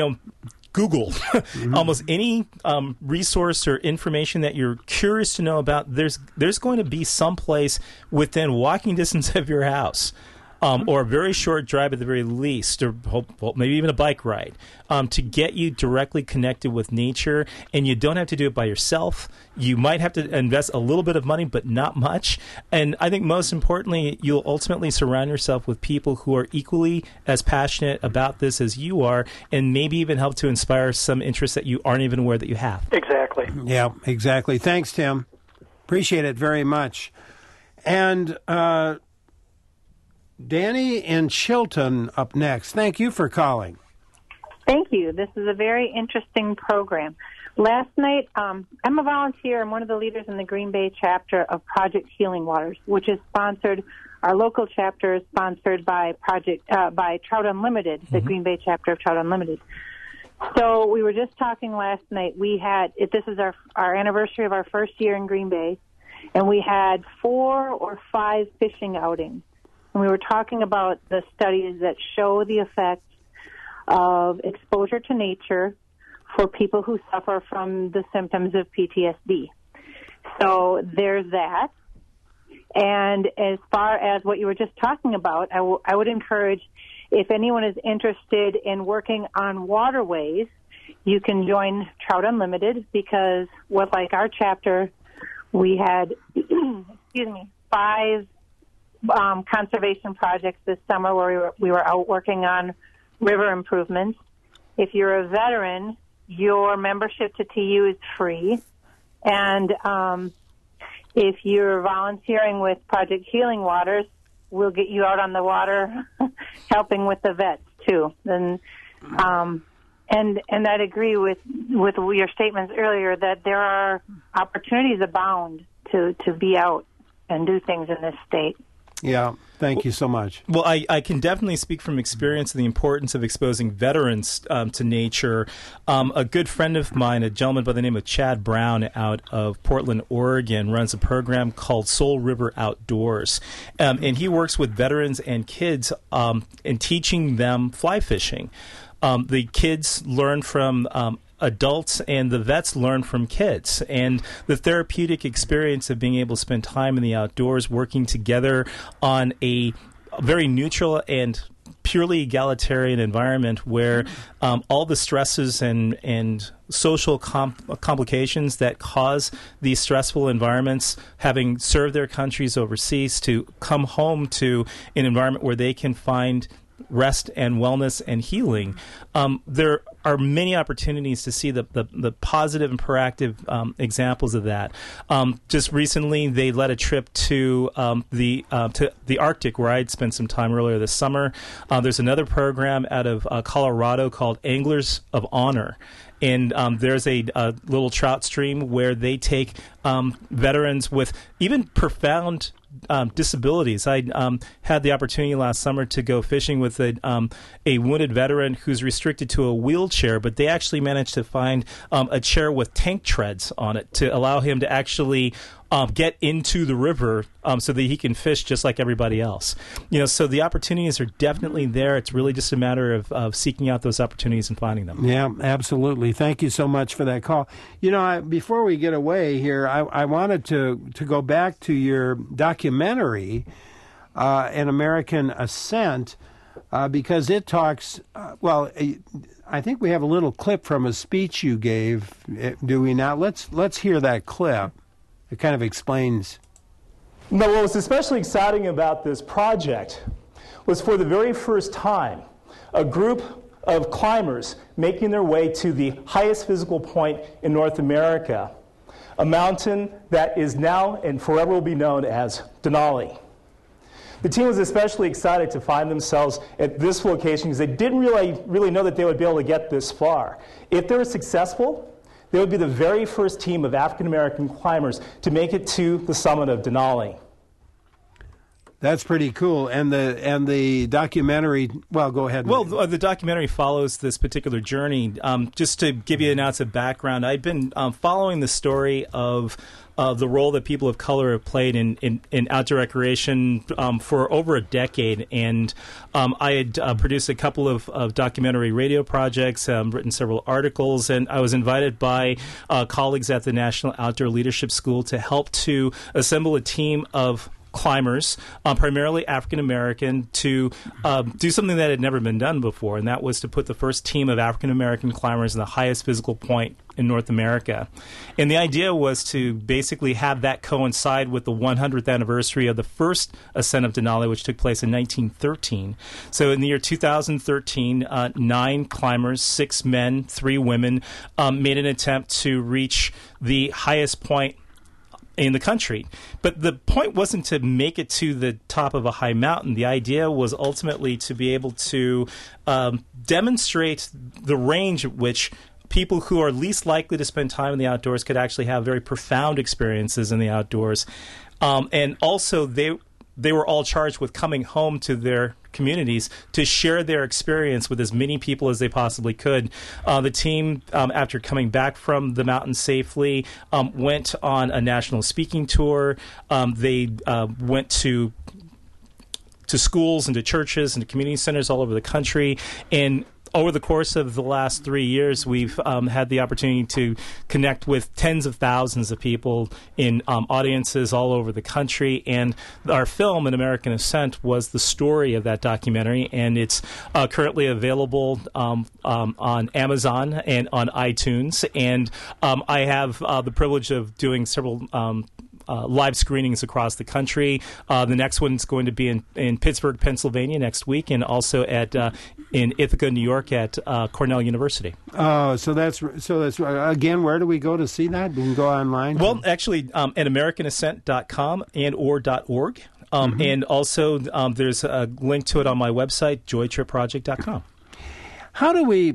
Google almost any resource or information that you're curious to know about, there's going to be some place within walking distance of your house, or a very short drive at the very least, or maybe even a bike ride, to get you directly connected with nature. And you don't have to do it by yourself. You might have to invest a little bit of money, but not much. And I think most importantly, you'll ultimately surround yourself with people who are equally as passionate about this as you are, and maybe even help to inspire some interest that you aren't even aware that you have. Exactly. Yeah, exactly. Thanks, Tim. Appreciate it very much. And Danny in Chilton up next. Thank you for calling. Thank you. This is a very interesting program. Last night, I'm a volunteer. I'm one of the leaders in the Green Bay chapter of Project Healing Waters, which is sponsored. Our local chapter is sponsored by by Trout Unlimited, the Green Bay chapter of Trout Unlimited. So we were just talking last night. This is our anniversary of our first year in Green Bay, and we had 4 or 5 fishing outings. And we were talking about the studies that show the effects of exposure to nature for people who suffer from the symptoms of PTSD. So there's that. And as far as what you were just talking about, I would encourage, if anyone is interested in working on waterways, you can join Trout Unlimited, because like our chapter, we had 5 conservation projects this summer where we were out working on river improvements. If you're a veteran, your membership to TU is free. And if you're volunteering with Project Healing Waters, we'll get you out on the water helping with the vets too. And I'd agree with your statements earlier that there are opportunities abound to be out and do things in this state. Yeah, thank you so much. Well, I can definitely speak from experience of the importance of exposing veterans to nature. A good friend of mine, a gentleman by the name of Chad Brown out of Portland, Oregon, runs a program called Soul River Outdoors. And he works with veterans and kids in teaching them fly fishing. The kids learn from adults, and the vets learn from kids. And the therapeutic experience of being able to spend time in the outdoors working together on a very neutral and purely egalitarian environment where all the stresses and social complications that cause these stressful environments, having served their countries overseas, to come home to an environment where they can find rest and wellness and healing. They're are many opportunities to see the positive and proactive examples of that. Just recently, they led a trip to the Arctic, where I'd spent some time earlier this summer. There's another program out of Colorado called Anglers of Honor. And there's a little trout stream where they take veterans with even profound disabilities. I had the opportunity last summer to go fishing with a wounded veteran who's restricted to a wheelchair, but they actually managed to find a chair with tank treads on it to allow him to actually get into the river so that he can fish just like everybody else. So the opportunities are definitely there. It's really just a matter of seeking out those opportunities and finding them. Yeah, absolutely. Thank you so much for that call. Before we get away here, I wanted to go back to your documentary, An American Ascent, because it talks, I think we have a little clip from a speech you gave, do we not? Let's hear that clip. It kind of explains. Now, what was especially exciting about this project was for the very first time, a group of climbers making their way to the highest physical point in North America, a mountain that is now and forever will be known as Denali. The team was especially excited to find themselves at this location because they didn't really know that they would be able to get this far. If they were successful, they would be the very first team of African-American climbers to make it to the summit of Denali. That's pretty cool. And the documentary, go ahead. Well, the documentary follows this particular journey. Just to give you an ounce of background, I've been following the story of the role that people of color have played in outdoor recreation for over a decade. And I had produced a couple of documentary radio projects, written several articles, and I was invited by colleagues at the National Outdoor Leadership School to help to assemble a team of climbers, primarily African American, to do something that had never been done before, and that was to put the first team of African American climbers in the highest physical point in North America. And the idea was to basically have that coincide with the 100th anniversary of the first ascent of Denali, which took place in 1913. So in the year 2013, 9 climbers, 6 men, 3 women, made an attempt to reach the highest point in the country. But the point wasn't to make it to the top of a high mountain. The idea was ultimately to be able to demonstrate the range at which people who are least likely to spend time in the outdoors could actually have very profound experiences in the outdoors. And also, they were all charged with coming home to their communities to share their experience with as many people as they possibly could. The team, after coming back from the mountain safely, went on a national speaking tour. They went to schools and to churches and to community centers all over the country. And over the course of the last 3 years, we've had the opportunity to connect with tens of thousands of people in audiences all over the country. And our film, An American Ascent, was the story of that documentary. And it's currently available on Amazon and on iTunes. And I have the privilege of doing several live screenings across the country. The next one's going to be in Pittsburgh, Pennsylvania next week, and also in Ithaca, New York at Cornell University. Oh, so that's again, where do we go to see that? We can go online? Well, actually, at AmericanAscent.com and or .org. And also there's a link to it on my website, joytripproject.com. How do we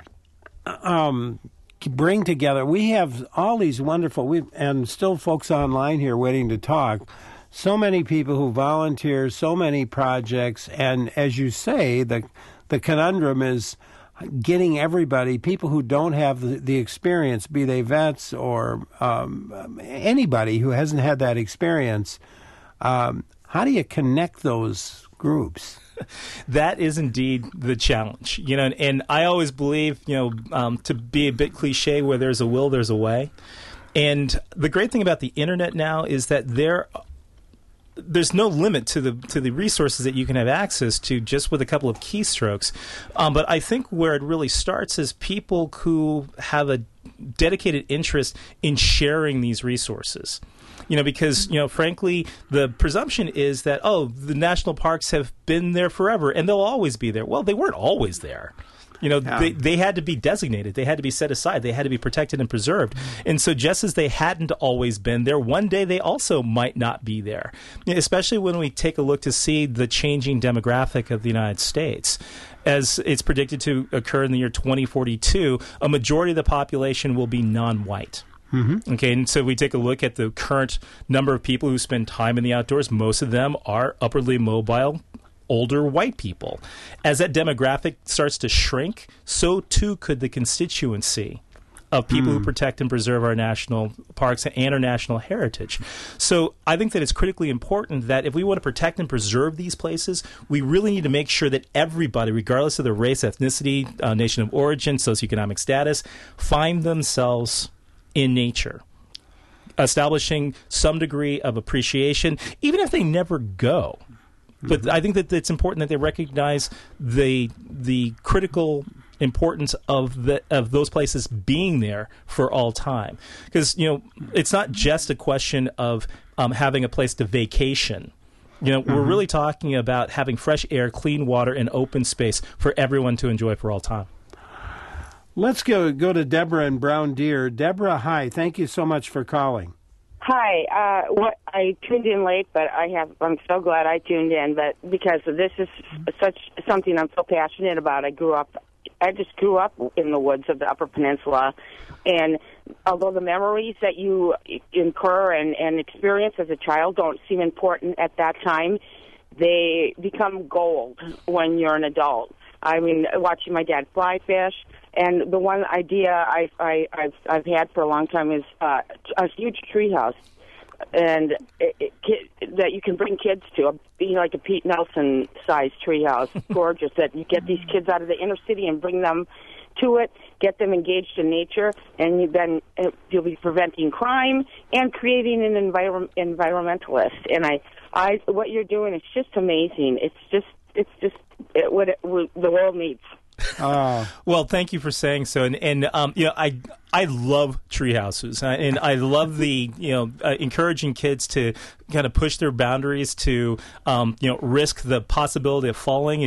bring together? We have all these wonderful, and still folks online here waiting to talk. So many people who volunteer, so many projects, and as you say, the conundrum is getting everybody, people who don't have the experience, be they vets or anybody who hasn't had that experience. How do you connect those groups? That is indeed the challenge, and I always believe, to be a bit cliche, where there's a will, there's a way. And the great thing about the internet now is that there's no limit to the resources that you can have access to just with a couple of keystrokes. But I think where it really starts is people who have a dedicated interest in sharing these resources. because, frankly, the presumption is that, the national parks have been there forever and they'll always be there. Well, they weren't always there. They had to be designated. They had to be set aside. They had to be protected and preserved. And so just as they hadn't always been there, one day they also might not be there, especially when we take a look to see the changing demographic of the United States. As it's predicted to occur in the year 2042, a majority of the population will be non-white. Mm-hmm. Okay, and so we take a look at the current number of people who spend time in the outdoors. Most of them are upwardly mobile, older white people. As that demographic starts to shrink, so too could the constituency of people who protect and preserve our national parks and our national heritage. So I think that it's critically important that if we want to protect and preserve these places, we really need to make sure that everybody, regardless of their race, ethnicity, nation of origin, socioeconomic status, find themselves in nature, establishing some degree of appreciation, even if they never go. But I think that it's important that they recognize the critical importance of those places being there for all time. Because, it's not just a question of having a place to vacation. We're really talking about having fresh air, clean water, and open space for everyone to enjoy for all time. Let's go to Deborah in Brown Deer. Deborah, hi. Thank you so much for calling. Hi. I tuned in late, but I'm so glad I tuned in. But because this is something I'm so passionate about. I just grew up in the woods of the Upper Peninsula, and although the memories that you incur and experience as a child don't seem important at that time, they become gold when you're an adult. I mean, watching my dad fly fish. And the one idea I've had for a long time is a huge treehouse, and that you can bring kids to, like a Pete Nelson-sized treehouse, gorgeous. That you get these kids out of the inner city and bring them to it, get them engaged in nature, and then you'll be preventing crime and creating an environmentalist. And what you're doing is just amazing. It's just what the world needs. Well, thank you for saying so, and I love tree houses, and I love the encouraging kids to kind of push their boundaries to risk the possibility of falling.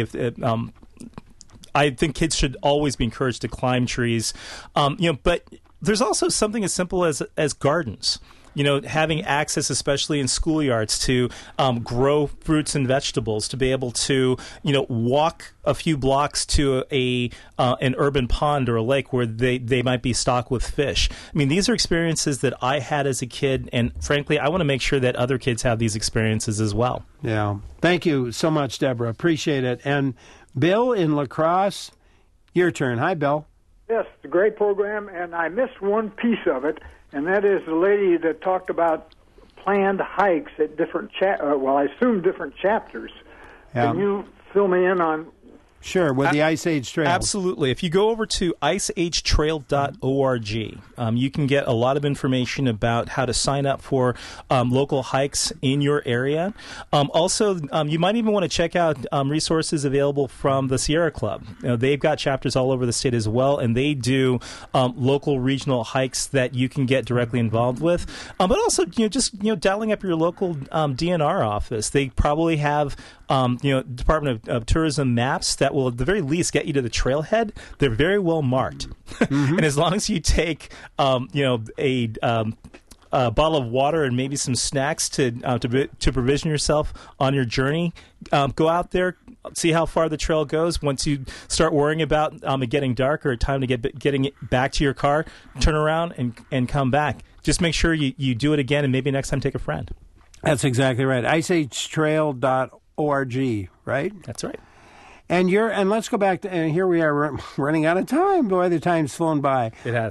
I think kids should always be encouraged to climb trees, but there's also something as simple as gardens. Having access, especially in schoolyards, to grow fruits and vegetables, to be able to, walk a few blocks to an urban pond or a lake where they might be stocked with fish. I mean, these are experiences that I had as a kid, and frankly, I want to make sure that other kids have these experiences as well. Yeah. Thank you so much, Deborah. Appreciate it. And Bill in La Crosse, your turn. Hi, Bill. Yes, it's a great program, and I missed one piece of it. And that is the lady that talked about planned hikes at different different chapters. Yeah. Can you fill me in on? Sure, with the Ice Age Trail. Absolutely. If you go over to iceagetrail.org, you can get a lot of information about how to sign up for local hikes in your area. Also, you might even want to check out resources available from the Sierra Club. They've got chapters all over the state as well, and they do local regional hikes that you can get directly involved with. But also, just dialing up your local DNR office. They probably have Department of Tourism maps that will at the very least get you to the trailhead. They're very well marked. And as long as you take a bottle of water and maybe some snacks to provision yourself on your journey, go out there, see how far the trail goes. Once you start worrying about it getting dark or time to getting back to your car, turn around and come back. Just make sure you do it again, and maybe next time take a friend. That's exactly right. iceagetrail.org, right? That's right. And let's go back to, and here we are running out of time. Boy, the time's flown by. It has.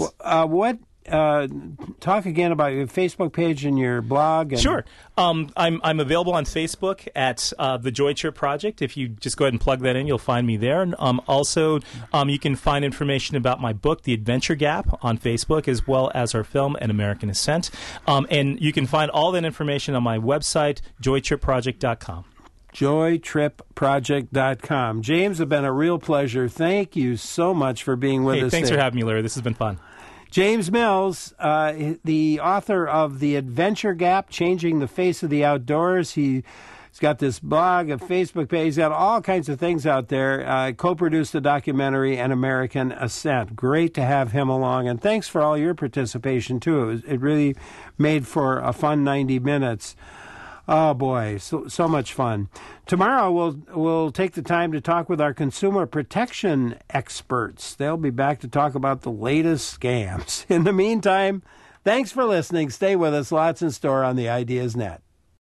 Talk again about your Facebook page and your blog. Sure. I'm available on Facebook at the Joy Trip Project. If you just go ahead and plug that in, you'll find me there. And also, you can find information about my book, The Adventure Gap, on Facebook, as well as our film, An American Ascent. And you can find all that information on my website, joytripproject.com. joytripproject.com. James, it's been a real pleasure. Thank you so much for being with us. Thanks for having me, Larry. This has been fun. James Mills, the author of The Adventure Gap, Changing the Face of the Outdoors. He's got this blog, a Facebook page. He's got all kinds of things out there. Co-produced the documentary An American Ascent. Great to have him along. And thanks for all your participation, too. It really made for a fun 90 minutes. Oh, boy, so much fun. Tomorrow we'll take the time to talk with our consumer protection experts. They'll be back to talk about the latest scams. In the meantime, thanks for listening. Stay with us. Lots in store on the Ideas Net.